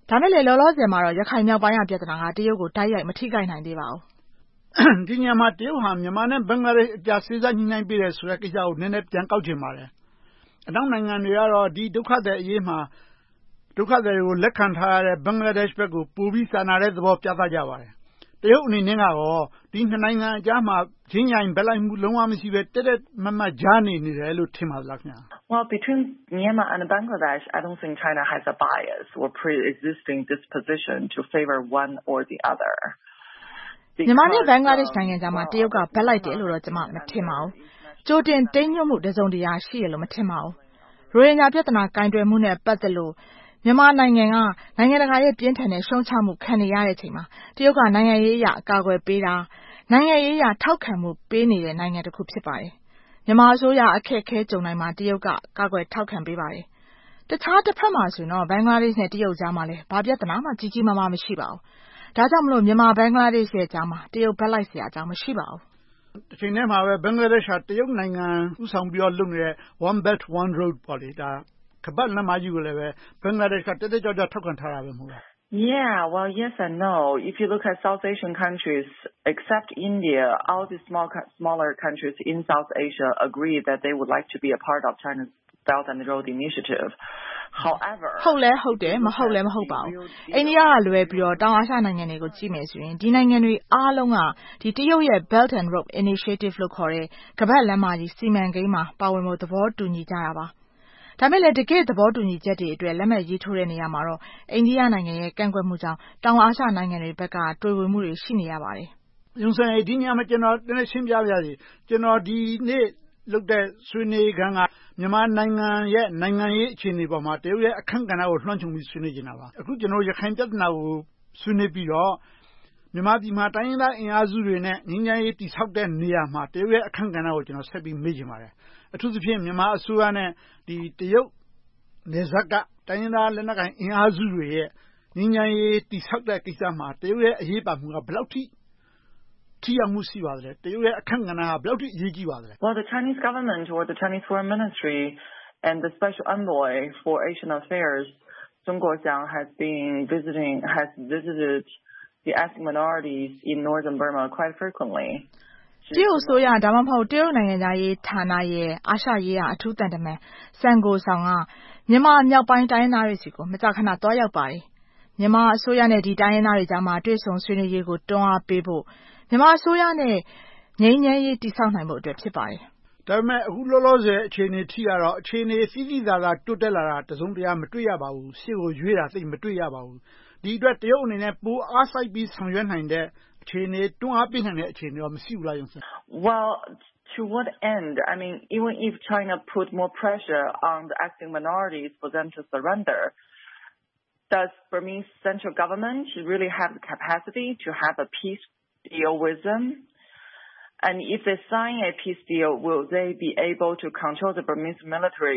ဒါမဲ့လေလောလောဆယ်မှာတော့ရခိုင်မြောက်ပိုင်းကပြဿနာကတရုတ်ကိုတိုက်ရိုက်မထိခိုက်နိုင်သေးပါဘူးဒီညမှာတရုတ်ဟာမြန်မာနဲ့ဘင်္ဂလားဒေ့ရှ်အကြားစေ့စပ်ညှိနှိုင်းပေးတယ်ဆိုတဲ့ကိစ္စကိုနည်းနည်းပြန်ကောက်ချင်ပါတယ်အနောက်နိုင်ငံတွေကတော့ဒီဒုက္ခသည်အရေးမှာဒုက္ခသည်တွေကိုလက်ခံထားရတဲ့ဘင်္ဂလားဒေ့ရှ်ဘက်ကိုပိုပြီးစာနာတဲ့သဘောပြသကြပါတယ်တရုတ်အနေနဲ့ကတော့ဒီနှစ်နိုင်ငံအကြားမှာချင်းရိုင်ဘက်လိုက်မှုလုံးဝမရှိပဲတက်တက်မမကြားနေနေတယ်လို့ထင်ပါလားခင်ဗျာ Well, between Myanmar and Bangladesh, I don't think China has a bias or pre-existing disposition to favor one or the other. မြန်မာနဲ့ဘင်္ဂလားဒေ့ရှ်နိုင်ငံကြားမှာတရုတ်ကဘက်လိုက်တယ်လို့တော့ကျွန်မမထင်ပါဘူးကြိုတင်တိမ်ညွတ်မှုတစုံတရာရှိရလို့မထင်ပါဘူးရိုဟင်ဂျာပြဿနာကင်တွယ်မှုနဲ့ပတ်သက်လို့မြန်မာနိုင်ငံကနိုင်ငံတကာရဲ့ပြင်းထန်တဲ့ရှုံ့ချမှုခံနေရတဲ့အချိန်မှာတရုတ်ကနိုင်ငံရေးအရအကာအကွယ်ပေးတာနိုင်ငံရေးအရထောက်ခံမှုပေးနေတဲ့နိုင်ငံတစ်ခုဖြစ်ပါတယ်မြန်မာအစိုးရအခက်အခဲကြုံတိုင်းမှာတရုတ်ကကာကွယ်ထောက်ခံပေးပါတယ်တခြားတစ်ဖက်မှာဆိုတော့ဘင်္ဂလားဒေ့ရှ်နဲ့တရုတ်ကြားမှာလည်းဘာပြဿနာမှကြီးကြီးမားမားမရှိပါဘူးဒါကြောင့်မလို့မြန်မာဘင်္ဂလားဒေ့ရှ်ရဲ့ကြားမှာတရုတ်ဘက်လိုက်เสียအကြောင်းမရှိပါဘူးဒီချိန်ထဲမှာပဲဘင်္ဂလားဒေ့ရှ်ဟာတရုတ်နိုင်ငံဥဆောင်ပြီးတော့လုပ်နေတဲ့ One Belt One Road ပေါ့လေဒါကမ္ဘာ့လမ်းမကြီးကိုလည်းပဲဘင်္ဂလားဒေ့ရှ်ကတက်တက်ကြွကြွထောက်ခံထားတာပဲမဟုတ်လား Yeah, well, yes and no. If you look at South Asian countries, except India, all the small, smaller countries in South Asia agree that they would like to be a part of China's Belt and Road Initiative. However, ဟုတ်လဲဟုတ်တယ်မဟုတ်လဲမဟုတ်ပါဘူးအိန္ဒိယကလွယ်ပြီးတော့တောင်အာရှနိုင်ငံတွေကိုကြည့်မယ်ဆိုရင်ဒီနိုင်ငံတွေအားလုံးကဒီတရုတ်ရဲ့ Belt and Road Initiative လို့ခေါ်တဲ့ကမ္ဘာ့လမ်းမကြီးစီမံကိန်းမှာပါဝင်ဖို့သဘောတူညီကြတာပါဒါမဲ့လည်းတကယ့်သဘောတူညီချက်တွေအတွက်လက်မှတ်ရေးထိုးတဲ့နေရာမှာတော့အိန္ဒိယနိုင်ငံရဲ့ကန့်ကွက်မှုကြောင့်တောင်အာရှနိုင်ငံတွေဘက်ကတွေဝေမှုတွေရှိနေရပါတယ်။ယုံစံဒီညမှာကျွန်တော်တနေ့ရှင်းပြပြစီကျွန်တော်ဒီနေ့လုပ်တဲ့ဆွေးနွေးခန်းကမြန်မာနိုင်ငံရဲ့နိုင်ငံရေးအခြေအနေပေါ်မှာတရုတ်ရဲ့အခန့်ကဏ္ဍကိုလွှမ်းခြုံပြီးဆွေးနွေးနေတာပါ။အခုကျွန်တော်ရခိုင်ပြည်နယ်ကိုဆွေးနွေးပြီးတော့မြန်မာပြည်မှာတိုင်းရင်းသားအင်အားစုတွေနဲ့ငြိမ်းချမ်းရေးတည်ဆောက်တဲ့နေရာမှာတရုတ်ရဲ့အခန့်ကဏ္ဍကိုကျွန်တော်ဆက်ပြီးမေးချင်ပါတယ်။အထူးသဖြင့်မြန်မာအစိုးရနဲ့ဒီတရုတ်နေဇက်ကတိုင်းရင်းသားလက်နက်ကိုင်အင်အားစုတွေရဲ့ငြိမ်းချမ်းရေးတည်ဆောက်တဲ့ကိစ္စမှာတရုတ်ရဲ့အရေးပါမှုကဘယ်လောက်ထိထိရောက်မှုရှိပါသလဲတရုတ်ရဲ့အခန့်ကဏ္ဍကဘယ်လောက်ထိအရေးကြီးပါသလဲ Well, the Chinese government or the Chinese Foreign Ministry and the Special Envoy for Asian Affairs, Sun Guoxiang, has been visiting has visited the ethnic minorities in northern Burma quite frequently. တရုတ်ဆိုရဒါမှမဟုတ်တရုတ်နိုင်ငံသားရေးဌာနရဲ့အာရှရေးရာအထူးတန်တမန်စံကိုဆောင်ကမြန်မာမြောက်ပိုင်းတိုင်းသားတွေစီကိုမကြာခဏတွားရောက်ပါတယ်မြန်မာအစိုးရနဲ့ဒီတိုင်းသားတွေကြားမှာတွေ့ဆုံဆွေးနွေးရေးကိုတွန်းအားပေးဖို့မြန်မာအစိုးရနဲ့ငြိမ်းချမ်းရေးတည်ဆောက်နိုင်ဖို့အတွက်ဖြစ်ပါတယ်ဒါပေမဲ့အခုလောလောဆယ်အခြေအနေထိကတော့အခြေအနေသိသိသာသာတိုးတက်လာတာတစုံတရာမတွေ့ရပါဘူးရှေ့ကိုရွေးတာသိမတွေ့ရပါဘူးဒီအတွက်တရုတ်အနေနဲ့ပိုအားစိုက်ပြီးဆောင်ရွက်နိုင်တဲ့အခြေအနေတွန်းအားပေးနိုင်တဲ့အခြေအနေတော့မရှိဘူးလားယုံစင် Well, to what end? I mean, even if China put more pressure on the ethnic minorities for them to surrender, does Burmese central government really have the capacity to have a peace deal with them? And if they sign a peace deal, will they be able to control the Burmese military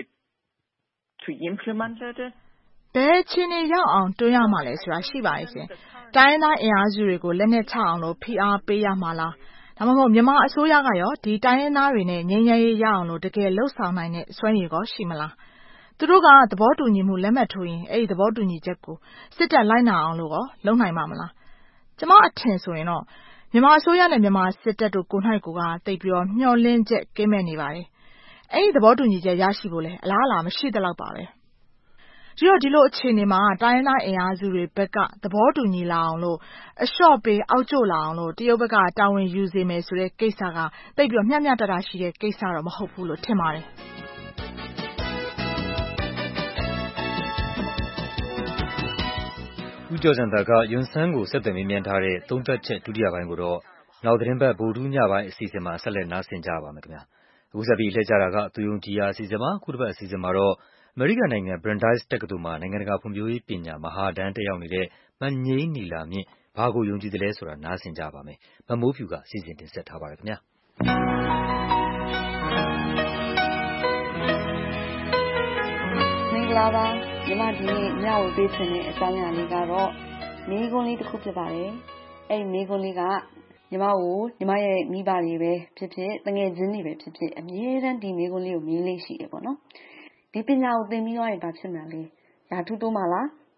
to implement it? ဘယ်ချင်းနေရောက်အောင်တွန်းရမှာလဲဆိုတာရှိပါရဲ့ရှင်တိုင်းသားအင်အားစုတွေကိုလက်နက်ချအောင်လို့ဖိအားပေးရမှာလားဒါမှမဟုတ်မြန်မာအစိုးရကရောဒီတိုင်းရင်းသားတွေနဲ့ငြိမ်းချမ်းရေးရအောင်လို့တကယ်လှုပ်ဆောင်နိုင်တဲ့စွမ်းရည်ကောရှိမလားသူတို့ကသဘောတူညီမှုလက်မှတ်ထိုးရင်အဲ့ဒီသဘောတူညီချက်ကိုစစ်တပ်လိုက်နာအောင်လို့ရောလုပ်နိုင်မှာမလားကျမအထင်ဆိုရင်တော့မြန်မာအစိုးရနဲ့မြန်မာစစ်တပ်တို့ကိုယ်၌ကိုယ်ကတိတ်ပြီးတော့မျှော်လင့်ချက်ကင်းမဲ့နေပါတယ်အဲ့ဒီသဘောတူညီချက်ရရှိဖို့လဲအလားအလာမရှိသလောက်ပါပဲဒီတော့ဒီလိုအခြေအနေမှာတိုင်းရင်းသားအင်အားစုတွေဘက်ကသဘောတူညီလာအောင်လို့အလျှော့ပေးအောက်ကျလာအောင်လို့တရုတ်ဘက်ကတာဝန်ယူစေမယ်ဆိုတဲ့ကိစ္စကတိတ်ပြီးတော့မျှမျှတတရှိတဲ့ကိစ္စတော့မဟုတ်ဘူးလို့ထင်ပါတယ်ဦးကျော်စံသာကယွန်ဆန်းကိုဆက်သွယ်မေးမြန်းထားတဲ့သုံးသပ်ချက်ဒုတိယပိုင်းကိုတော့နောက်သတင်းပတ်ဗုဒ္ဓညပိုင်းအစီအစဉ်မှာဆက်လက်နားဆင်ကြပါမယ်ခင်ဗျာအခုဆက်ပြီးလှည့်ကြတာကသူယုံကြည်ရာအစီအစဉ်မှာခုတစ်ပတ်အစီအစဉ်မှာတော့အမေရိကန်နိုင်ငံ Brandeis တက္ကသိုလ်မှာနိုင်ငံတကာဖွံ့ဖြိုးရေးပညာမဟာတန်းတက်ရောက်နေတဲ့မငိမ့်နီလာမြင့်ဘာကိုယုံကြည်သလဲဆိုတာနားဆင်ကြပါမယ်။မမိုးဖြူကစီစဉ်တင်ဆက်ထားပါတယ်ခင်ဗျာ။မင်္ဂလာပါညီမဒီနေ့ညဝပေးချင်တဲ့အကြောင်းအရာလေးကတော့မိဂုံးလေးတစ်ခုဖြစ်ပါတယ်။အဲ့ဒီမိဂုံးလေးကညီမကိုညီမရဲ့မိဘတွေပဲဖြစ်ဖြစ်တငယ်ချင်းတွေပဲဖြစ်ဖြစ်အမြဲတမ်းဒီမိဂုံးလေးကိုမြင်လေးရှိတယ်ပေါ့နော်။ဒီပညာကိုသင်ပြီးသွားရင်ဘာဖြစ်မှာလဲရာထူးတိုးမှာလား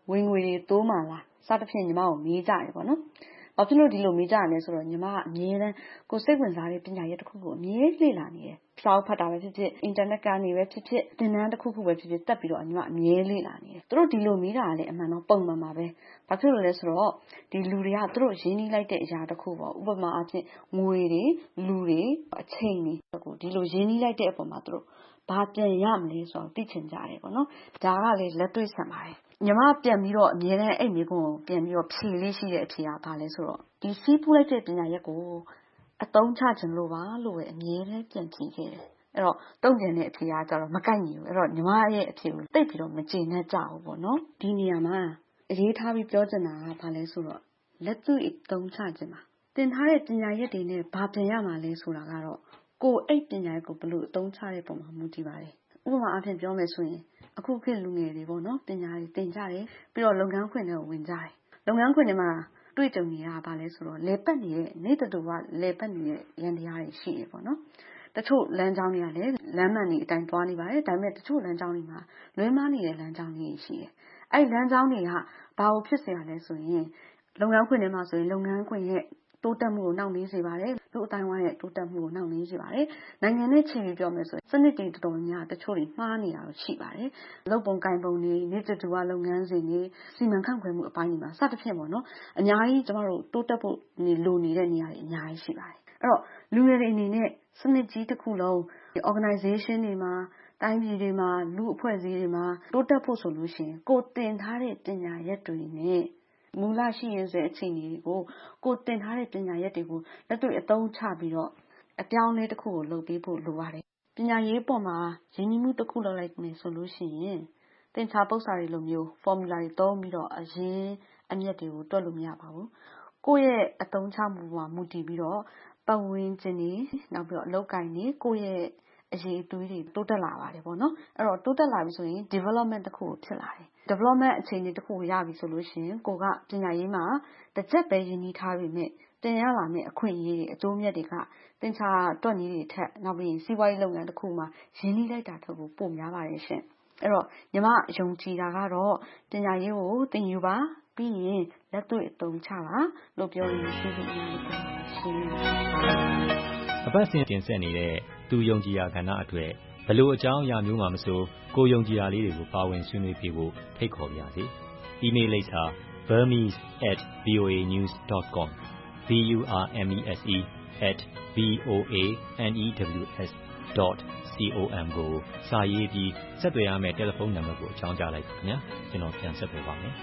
ဝင်ငွေတွေတိုးမှလားစသဖြင့်ညီမကိုမေးကြတယ်ပေါ့နော်။ဘာဖြစ်လို့ဒီလိုမေးကြရလဲဆိုတော့ညီမကအမြဲတမ်းကိုစိတ်ဝင်စားတဲ့ပညာရပ်တစ်ခုကိုအမြဲလေ့လာနေတယ်။စာအုပ်ဖတ်တာပဲဖြစ်ဖြစ်အင်တာနက်ကနေပဲဖြစ်ဖြစ်သင်တန်းတစ်ခုခုပဲဖြစ်ဖြစ်တက်ပြီးတော့ညီမအမြဲလေ့လာနေတယ်။သူတို့ဒီလိုမေးတာကလည်းအမှန်တော့ပုံမှန်ပါပဲ။ဘာဖြစ်လို့လဲဆိုတော့ဒီလူတွေကသူတို့ရင်းနှီးလိုက်တဲ့အရာတစ်ခုပေါ့ဥပမာအဖြစ်ငွေတွေလူတွေအချိန်တွေကိုဒီလိုရင်းနှီးလိုက်တဲ့အပေါ်မှာသူတို့ဘာပြန်ရမလဲဆိုတော့သိချင်ကြတယ်ပေါ့နော်။ဒါကလည်းလက်တွေ့ဆန်ပါတယ်။ညီမပြန်ပြီးတော့အမြဲတမ်းအဲ့မျိုးကိုပြန်ပြီးတော့ဖြေလေးရှိတဲ့အဖြေကဘာလဲဆိုတော့ဒီစီးပူးလိုက်တဲ့ပညာရပ်ကိုအသုံးချခြင်းလို့ပါလို့ပဲအမြဲတမ်းပြန်ဖြေခဲ့တယ်။အဲ့တော့တုံ့ပြန်တဲ့အဖြေကကြတော့မကိုက်ညီဘူး။အဲ့တော့ညီမရဲ့အဖြေကိုသိပြီးတော့မကျေနပ်ကြဘူးပေါ့နော်။ဒီနေရာမှာအရေးထားပြီးပြောချင်တာကဘာလဲဆိုတော့လက်တွေ့အသုံးချခြင်းပါ။သင်ထားတဲ့ပညာရပ်တွေနဲ့ဘာပြန်ရမှာလဲဆိုတာကတော့ကိုအဲ့ပညာရပ်ကိုဘယ်လိုအသုံးချတဲ့ပုံမှာမူတည်ပါတယ်။ဥပမာအဖြစ်ပြောမယ်ဆိုရင်အခုခေတ်လူငယ်တွေပေါ့နော်ပညာတွေသင်ကြတယ်ပြီးတော့လုပ်ငန်းခွင်တွေကိုဝင်ကြတယ်လုပ်ငန်းခွင်တွေမှာတွေ့ကြုံနေတာကဘာလဲဆိုတော့လေပတ်နေတဲ့နေတတူကလေပတ်နေတဲ့ရန်တရားတွေရှိတယ်ပေါ့နော်တချို့လမ်းကြောင်းတွေကလည်းလမ်းမှန်တွေအတိုင်းသွားနေပါတယ်ဒါပေမဲ့တချို့လမ်းကြောင်းတွေမှာလွဲမှားနေတဲ့လမ်းကြောင်းတွေရှိတယ်အဲ့လမ်းကြောင်းတွေကဘာလို့ဖြစ်เสียရလဲဆိုရင်လုပ်ငန်းခွင်တွေမှာဆိုရင်လုပ်ငန်းခွင်ရဲ့တိုးတက်မှုကိုနှောင့်နှေးစေပါတယ်လူအတိုင်းဝိုင်းရဲ့တိုးတက်မှုကိုနှောင့်နှေးစေပါတယ်နိုင်ငံနဲ့ချိန်ပြီးပြောမယ်ဆိုရင်စနစ်တွေတော်တော်များတချို့တွေမှားနေတာရှိပါတယ်လုပ်ပုံကိုင်ပုံတွေနေတတူကလုပ်ငန်းစဉ်တွေစီမံခန့်ခွဲမှုအပိုင်းတွေမှာစသဖြင့်ပေါ့နော်အများကြီးကျမတို့တိုးတက်ဖို့လိုနေတဲ့နေရာတွေအများကြီးရှိပါတယ်အဲ့တော့လူငယ်တွေအနေနဲ့စနစ်ကြီးတစ်ခုလုံး organization တွေမှာတိုင်းပြည်တွေမှာလူအဖွဲ့အစည်းတွေမှာတိုးတက်ဖို့ဆိုလို့ရှိရင်ကိုသင်ထားတဲ့ပညာရပ်တွေနဲ့မူလရှိရစေအခြေအနေတွေကိုကိုတင်ထားတဲ့ပညာရပ်တွေကိုလက်တွေ့အသုံးချပြီးတော့အပြောင်းအလဲတစ်ခုကိုလုပ်ပေးဖို့လိုပါတယ်ပညာရေးပေါ်မှာရင်းနှီးမှုတစ်ခုလုပ်လိုက်မယ်ဆိုလို့ရှိရင်သင်္ချာပု္ပ္ပာတွေလိုမျိုး formula တွေသုံးပြီးတော့အရင်းအမြစ်တွေကိုတွက်လို့မရပါဘူးကိုယ့်ရဲ့အသုံးချမှုမှာမူတည်ပြီးတော့ပတ်ဝန်းကျင်တွေနောက်ပြီးတော့အလုပ်ကိုင်တွေကိုယ့်ရဲ့အရေးအသွေးတွေတိုးတက်လာပါတယ်ပေါ့နော်အဲ့တော့တိုးတက်လာပြီဆိုရင် development တစ်ခုဖြစ်လာတယ် development အခြေအနေတစ်ခုရပြီဆိုလို့ရှိရင်ကိုကပညာရေးမှာတစ်ချက်ပဲရင်းနှီးထားပြီးမြဲတင်ရလာမယ့်အခွင့်အရေးတွေအကျိုးမြတ်တွေကသင်္ချာတွက်နည်းတွေထက်နောက်ပြီးစီးပွားရေးလုပ်ငန်းတစ်ခုမှာရင်းနှီးလိုက်တာထက်ကိုပိုများပါတယ်ရှင်အဲ့တော့ညီမယုံကြည်တာကတော့ပညာရေးကိုသင်ယူပါပြီးရင်လက်တွေ့အသုံးချပါလို့ပြောရင်းရှိနေပါတယ်ရှင်အပတ်စဉ်တင်ဆက်နေတဲ့သူယုံကြည်ရာကဏ္ဍအတွက်ဘလို့အကြောင်းအရာမျိုးမှမဆိုကိုယုံကြည်ရာလေးတွေကိုပါဝင်ဆွေးနွေးပြဖို့ဖိတ်ခေါ်ပါရစေ။ email လိပ်စာ burmese at voa news dot com b u r m e s e at v o a n e w s dot com ကိုစာရေးပြီးဆက်သွယ်ရမယ့်တယ်လီဖုန်းနံပါတ်ကိုအကြောင်းကြားလိုက်ပါခင်ဗျာကျွန်တော်ပြန်ဆက်ပေးပါမယ်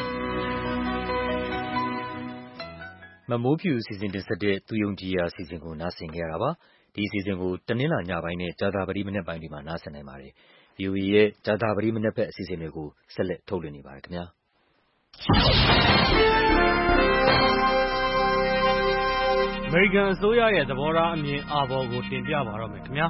မမိုးဖြူအစီအစဉ်တင်ဆက်တဲ့သူယုံကြည်ရာအစီအစဉ်ကိုနားဆင်ကြရတာပါဒီအစီအစဉ်ကိုတနင်္လာညပိုင်းနဲ့ကြာသပတေးမနက်ပိုင်းတွေမှာနားဆင်နိုင်ပါတယ် ဗွီအိုအေ ရဲ့ကြာသပတေးမနက်ဘက်အစီအစဉ်တွေကိုဆက်လက်ထုတ်လွှင့်နေပါတယ်ခင်ဗျာအမေရိကန်အစိုးရရဲ့သဘောထားအမြင်အာဘော်ကိုတင်ပြပါတော့မယ်ခင်ဗျာ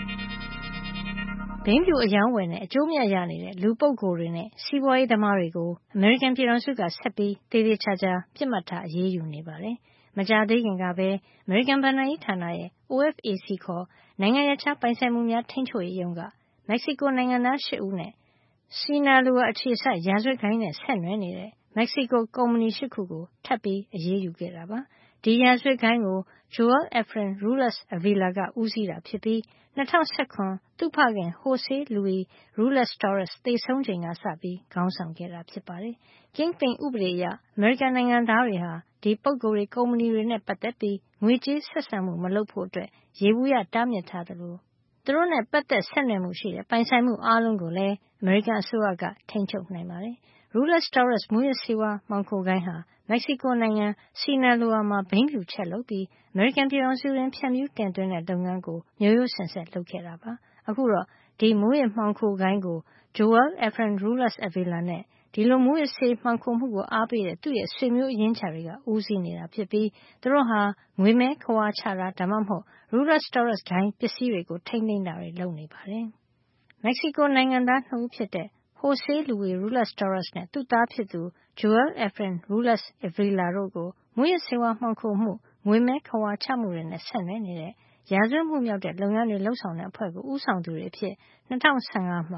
ဘိန်းဖြူအယောင်းဝယ်နဲ့အကျိုးမြတ်ရနေတဲ့လူပုဂ္ဂိုလ်တွေနဲ့စီးပွားရေးသမားတွေကိုအမေရိကန်ပြည်ထောင်စုကဆက်ပြီးသေးသေးချာချာပြစ်မှတ်ထားအရေးယူနေပါတယ်မကြာသေးခင်ကပဲအမေရိကန်ဘဏ္ဍာရေးဌာနရဲ့ O F A C ခေါ်နိုင်ငံရပ်ခြားပိုင်ဆိုင်မှုများထိန်းချုပ်ရေးရုံးကမက္ကဆီကိုနိုင်ငံသား၈ဦးနဲ့ Sinaloa အခြေစိုက်ရာဇဝတ်ဂိုဏ်းနဲ့ဆက်နွယ်နေတဲ့မက္ကဆီကိုကုမ္ပဏီ၈ခုကိုထပ်ပြီးအရေးယူခဲ့တာပါဒီရာဇဝတ်ဂိုဏ်းကို Joel Efrain Ruelas Avila ကဦးစီးတာဖြစ်ပြီး၂၀၁၇သူ့ဖခင် Jose Luis Ruelas Torres သေဆုံးချိန်ကစပြီးခေါင်းဆောင်ခဲ့တာဖြစ်ပါတယ်။ Kingpin ဥပဒေအရအမေရိကန်နိုင်ငံသားတွေဟာဒီပုဂ္ဂိုလ်တွေကုမ္ပဏီတွေနဲ့ပတ်သက်ပြီးငွေကြေးဆက်ဆံမှုမလုပ်ဖို့အတွက်ယေဘုယျတားမြစ်ထားသလိုသူတို့နဲ့ပတ်သက်ဆက်နွယ်မှုရှိတဲ့ပိုင်ဆိုင်မှုအားလုံးကိုလည်းအမေရိကန်အစိုးရကထိန်းချုပ်နိုင်ပါတယ်။ Ruelas Torres မူးယစ်ဆေးဝါးမှောင်ခိုဂိုဏ်းဟာမက္ကဆီကိုနိုင်ငံ Sinaloa မှာဘိန်းဖြူချက်လုပ်ပြီးအမေရိကန်ပြည်ထောင်စုတွင်ဖြန့်ဖြူးတင်သွင်းတဲ့လုပ်ငန်းကိုမျိုးရိုးစင်ဆက်လုပ်ခဲ့တာပါ။အခုတော့ဒီမူးယစ်မှောင်ခိုဂိုဏ်းကို Joel Efrain Ruelas Avila နဲ့ဒီလိုမူးယစ်ဆေးမှောင်ခိုမှုကိုအားပေးတဲ့သူ့ရဲ့ဆွေမျိုးအရင်းချတွေကဦးစီးနေတာဖြစ်ပြီးသူတို့ဟာငွေမဲခဝါချတာဒါမှမဟုတ် Ruelas Torres ဂိုဏ်းပစ္စည်းတွေကိုထိန်းသိမ်းတာတွေလုပ်နေပါတယ်။မက္ကဆီကိုနိုင်ငံသားနှစ်ဦးဖြစ်တဲ့ Jose Luis Ruelas Torres နဲ့သူ့သားဖြစ်သူ Joel Efrain Ruelas Avila တို့ကိုမူးယစ်ဆေးဝါးမှောင်ခိုမှုငွေမဲခဝါချမှုတွေနဲ့ဆက်နွယ်နေတဲ့ရာဇဝတ်မှုမြောက်တဲ့လုပ်ငန်းတွေလုပ်ဆောင်တဲ့အဖွဲ့ကိုဦးဆောင်သူတွေအဖြစ်၂၀၁၅မှာ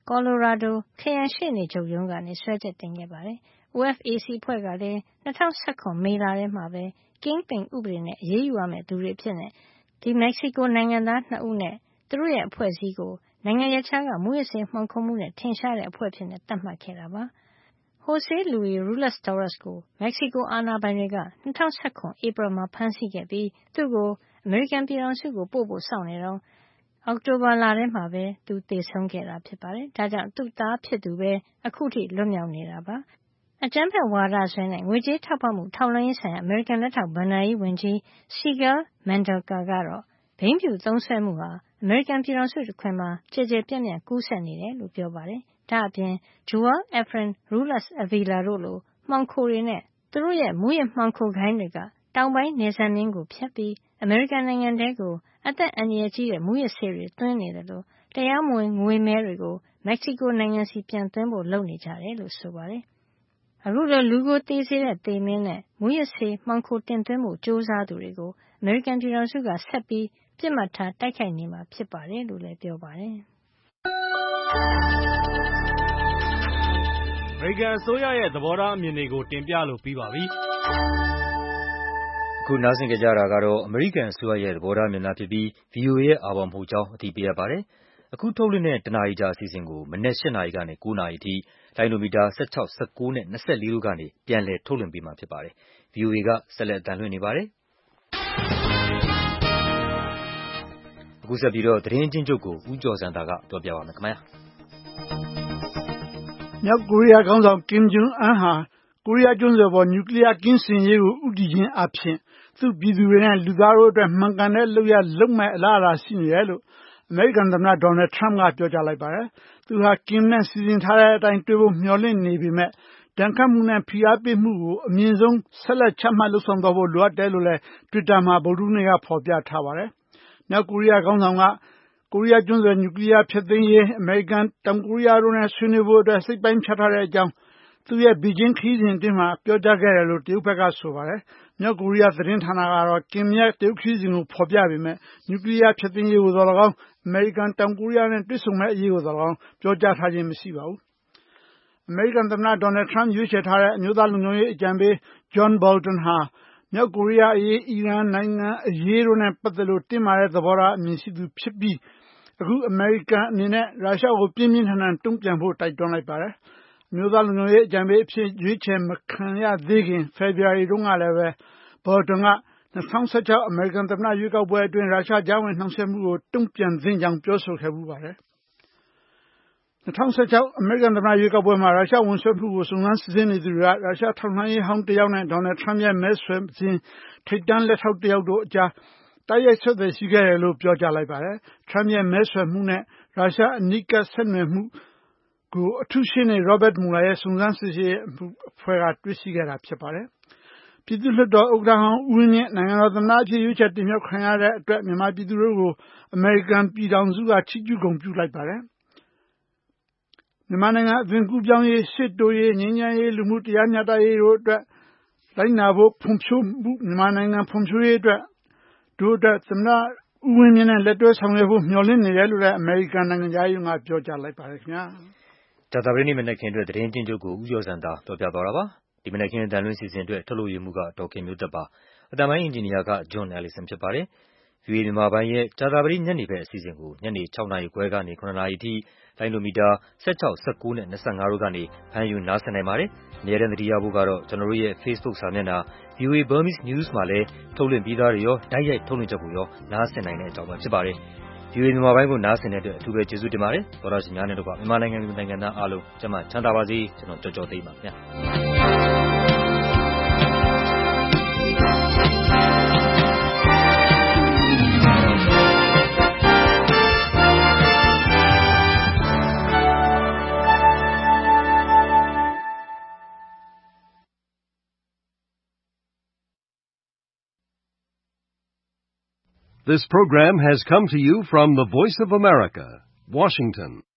ကော်လိုရာဒိုခရိုင်ရှေ့နေချုပ်ရုံးကနေစွဲချက်တင်ခဲ့ပါတယ်။ O F A C အဖွဲ့ကလည်း၂၀၁၇မေလထဲမှာပဲ Kingpin ဥပဒေနဲ့အရေးယူရမယ့်သူတွေအဖြစ်ဒီမက္ကဆီကိုနိုင်ငံသားနှစ်ဦးနဲ့သူတို့ရဲ့အဖွဲ့အစည်းကိုနိုင်ငံရပ်ခြားကမူးယစ်ဆေးမှောင်ခိုမှုနဲ့ထင်ရှားတဲ့အဖွဲ့အဖြစ်သတ်မှတ်ခဲ့တာပါ။ Jose Luis Ruelas-Torres ကိုမက္ကဆီကိုအာဏာပိုင်တွေက၂၀၁၇ဧပြီမှာဖမ်းဆီးခဲ့ပြီးသူ့ကိုအမေရိကန်ပြည်ထောင်စုကိုပို့ဖို့စောင့်နေတုန်းအောက်တိုဘာလထဲမှာပဲသူသေဆုံးခဲ့တာဖြစ်ပါတယ်။ဒါကြောင့်သူ့သားဖြစ်သူပဲအခုထိလွတ်မြောက်နေတာပါ။အကြမ်းဖက်ဝါဒစွဲနဲ့ငွေကြေးထောက်ပံ့မှုထောက်လှမ်းရေးဆိုင်ရာအမေရိကန်လက်ထောက်ဘဏ္ဍာရေးဝန်ကြီး Sigal Mandelker ကတော့ဘိန်းဖြူသုံးစွဲမှုဟာအမေရိကန်ပြည်ထောင်စုတခွင်မှာကျယ်ကျယ်ပြန့်ပြန့်ကူးစက်နေတယ်လို့ပြောပါတယ်။ဒါ့အပြင် Joel Efrain Ruelas Avila တို့လိုမှောင်ခိုတွေနဲ့သူတို့ရဲ့မူးယစ်မှောင်ခိုဂိုဏ်းတွေကတောင်ပိုင်းနယ်စပ်မျဉ်းကိုဖြတ်ပြီးအမေရိကန်နိုင်ငံထဲကိုအသက်အန္တရာယ်ကြီးတဲ့မူးယစ်ဆေးတွေသွင်းနေတယ်လို့တရားမဝင်ငွေမဲတွေကိုမက္ကဆီကိုနိုင်ငံစီပြန်သွင်းဖို့လုပ်နေကြတယ်လို့ဆိုပါတယ်။အခုလိုလူကိုသေစေတဲ့သေမင်းနဲ့မူးယစ်ဆေးမှောင်ခိုတင်သွင်းဖို့ကြိုးစားသူတွေကိုအမေရိကန်ပြည်ထောင်စုကဆက်ပြီးပစ်မှတ်ထားတိုက်ခိုက်နေမှာဖြစ်ပါတယ်လို့လည်းပြောပါတယ်။အမေရိကန်အစိုးရရဲ့သဘောထားအမြင်တွေကိုတင်ပြလို့ပြီးပါပြီ။အခုနားဆင်ကြကြတာကတော့အမေရိကန်အစိုးရရဲ့သဘောထားအမြင်သာဖြစ်ပြီး ဗွီအိုအေရဲ့အာဘော်မဟုတ်ကြောင်းအသိပေးရပါတယ်။အခုထုတ်လွှင့်တဲ့တနာရီကြာအစီအစဉ်ကိုမနက်၈နာရီကနေ၉နာရီအထိလိုင်းနိုမီတာ၁၆၊၁၉နဲ့၂၄တို့ကနေပြန်လည်ထုတ်လွှင့်ပေးမှာဖြစ်ပါတယ်။ ဗွီအိုအေကဆက်လက်အသံလွှင့်နေပါတယ်။အခုဆက်ပြီးတော့သတင်းအကျဉ်းချုပ်ကိုဦးကျော်ဇံသာကပြောပြပါမယ်ခင်ဗျာ။မြောက်ကိုရီးယားခေါင်းဆောင် Kim Jong Un ဟာကိုရီးယားကျွန်းဆွယ်ပေါ်နျူကလ িয়ার ကင်းစင်ရေးကိုဦးတည်ခြင်းအပြင်သူ့ပြည်သူတွေနဲ့လူသားတို့အတွက်မှန်ကန်တဲ့လုပ်ရလုပ်မဲ့အလားအလာရှိနေတယ်လို့အမေရိကန်သမ္မတ Donald Trump ကပြောကြားလိုက်ပါတယ်။သူဟာ Kim နဲ့စီစဉ်ထားတဲ့အတိုင်းတွေ့ဖို့မျှော်လင့်နေပေမဲ့ဒဏ်ခတ်မှုနဲ့ဖိအားပေးမှုကိုအမြင့်ဆုံးဆက်လက်ချမှတ်လုပ်ဆောင်သွားဖို့လိုအပ်တယ်လို့လည်း Twitter မှာဗုဒ္ဓဟူးနေ့ကဖော်ပြထားပါတယ်။မြောက်ကိုရီးယားခေါင်းဆောင်ကကိုရီးယားကျွန်းဆွယ်နျူကလ িয়ার ဖျက်သိမ်းရေးအမေရိကန်တောင်ကိုရီးယားတို့နဲ့ဆွေးနွေးဖို့အတွက်စိတ်ပိုင်းဖြတ်ထားတဲ့အကြောင်းသူ့ရဲ့ဘေဂျင်းခရီးစဉ်အတွင်းမှာပြောကြားခဲ့တယ်လို့တရုတ်ဘက်ကဆိုပါတယ်။မြောက်ကိုရီးယားသတင်းဌာနကတော့ Kim ရဲ့တရုတ်ခရီးစဉ်ကိုဖော်ပြပေမဲ့နျူကလ িয়ার ဖျက်သိမ်းရေးကိုသော်၎င်းအမေရိကန်တောင်ကိုရီးယားနဲ့တွေ့ဆုံမဲ့အရေးကိုသော်၎င်းပြောကြားထားခြင်းမရှိပါဘူး။အမေရိကန်သမ္မတ Donald Trump ရွေးချယ်ထားတဲ့အမျိုးသားလုံခြုံရေးအကြံပေး John Bolton ဟာမြောက်ကိုရီးယားအရေးအီရန်နိုင်ငံအရေးတို့နဲ့ပတ်သက်လို့တင်းမာတဲ့သဘောထားအမြင်ရှိသူဖြစ်ပြီးအခုအမေရိကန်အနေနဲ့ရုရှားကိုပြင်းပြင်းထန်ထန်တုံ့ပြန်ဖို့တိုက်တွန်းလိုက်ပါတယ်။အမျိုးသားလုံခြုံရေးအကြံပေးအဖြစ်ရွေးချယ်မခံရသေးခင်ဖေဖော်ဝါရီတုန်းကလည်းပဲ Bolton က၂၀၁၆အမေရိကန်သမ္မတရွေးကောက်ပွဲအတွင်းရုရှားကြားဝင်နှောင့်ယှက်မှုကိုတုံ့ပြန်သင့်ကြောင်းပြောဆိုခဲ့ဖူးပါတယ်။၂၀၁၆အမေရိကန်သမ္မတရွေးကောက်ပွဲမှာရုရှားဝင်ဆွတ်မှုကိုစုံစမ်းစစ်ဆေးနေသူတွေကရုရှားထောက်လှမ်းရေးဟောင်းတယောက်နဲ့ Donald Trump ရဲ့မဲဆွယ်ခြင်းထိပ်တန်းလက်ထောက်တယောက်တို့အကြားတိုက်ရိုက်ဆက်သွယ်ရှိခဲ့တယ်လို့ပြောကြားလိုက်ပါတယ်။ Trump ရဲ့မဲဆွယ်မှုနဲ့ရုရှားအနီးကပ်ဆက်နွယ်မှုကိုအထူးရှင်းနေ Robert Mueller ရဲ့စုံစမ်းစစ်ဆေးရေးအဖွဲ့ကတွေ့ရှိခဲ့တာဖြစ်ပါတယ်။ပြည်သူ့လွှတ်တော်ဥက္ကဋ္ဌဟောင်းဦးဝင်းမြင့်နိုင်ငံတော်သမ္မတအဖြစ်ရွေးချယ်တင်မြှောက်ခံရတဲ့အတွက်မြန်မာပြည်သူတို့ကိုအမေရိကန်ပြည်ထောင်စုကချီးကျူးဂုဏ်ပြုလိုက်ပါတယ်။မြန်မာနိုင်ငံအသွင်ကူးပြောင်းရေးရှေ့တိုးရေးငြိမ်းချမ်းရေးလူမှုတရားမျှတရေးတို့အတွက်လိုက်နာဖို့ဖွံ့ဖြိုးမှုမြန်မာနိုင်ငံဖွံ့ဖြိုးရေးအတွက်တို့အတွက်သမ္မတဦးဝင်းမြင့်နဲ့လက်တွဲဆောင်ရွက်ဖို့မျှော်လင့်နေတယ်လို့လည်းအမေရိကန်နိုင်ငံသားရုံးကပြောကြားလိုက်ပါတယ်ခင်ဗျာ။ကြာသပတေးနေ့မနက်ခင်းအတွက်သတင်းကျဉ်းချုပ်ကိုဦးကျော်စံသာပြောပြသွားတာပါ။ဒီမနက်ခင်းအတန်လွင့်စီစဉ်အတွက်ထုတ်လုပ်ရမှုကဒေါ်ခင်မျိုးသက်ပါ။အတန်ပိုင်းအင်ဂျင်နီယာက John Ellison ဖြစ်ပါတယ်။ ဗွီအိုအေမြန်မာပိုင်းရဲ့ကြာသပတေးညနေဘက်အစီအစဉ်ကိုညနေ၆နာရီခွဲကနေ၇နာရီအထိလိုင်းနိုမီတာ၁၆၊၁၉နဲ့၂၅တို့ကနေဖမ်းယူနားဆင်နိုင်ပါတယ်။အမြဲတမ်းသတိရဖို့ကတော့ကျွန်တော်တို့ရဲ့ Facebook စာမျက်နှာ ဗွီအိုအေ Burmese News မှာလည်းထုတ်လွှင့်ပြီးသားတွေရောတိုက်ရိုက်ထုတ်လွှင့်ချက်ကိုရောနားဆင်နိုင်တဲ့အကြောင်းပဲဖြစ်ပါတယ်။ ဗွီအိုအေမြန်မာပိုင်းကိုနားဆင်တဲ့အတွက်အထူးပဲကျေးဇူးတင်ပါတယ်။သောတရှင်များနဲ့တကွမြန်မာနိုင်ငံသူနိုင်ငံသားအားလုံးကျန်းမာချမ်းသာပါစေ။ကျွန်တော်ကြော်ကြော်သိမ်းပါခင်ဗျာ။ This program has come to you from the Voice of America, Washington.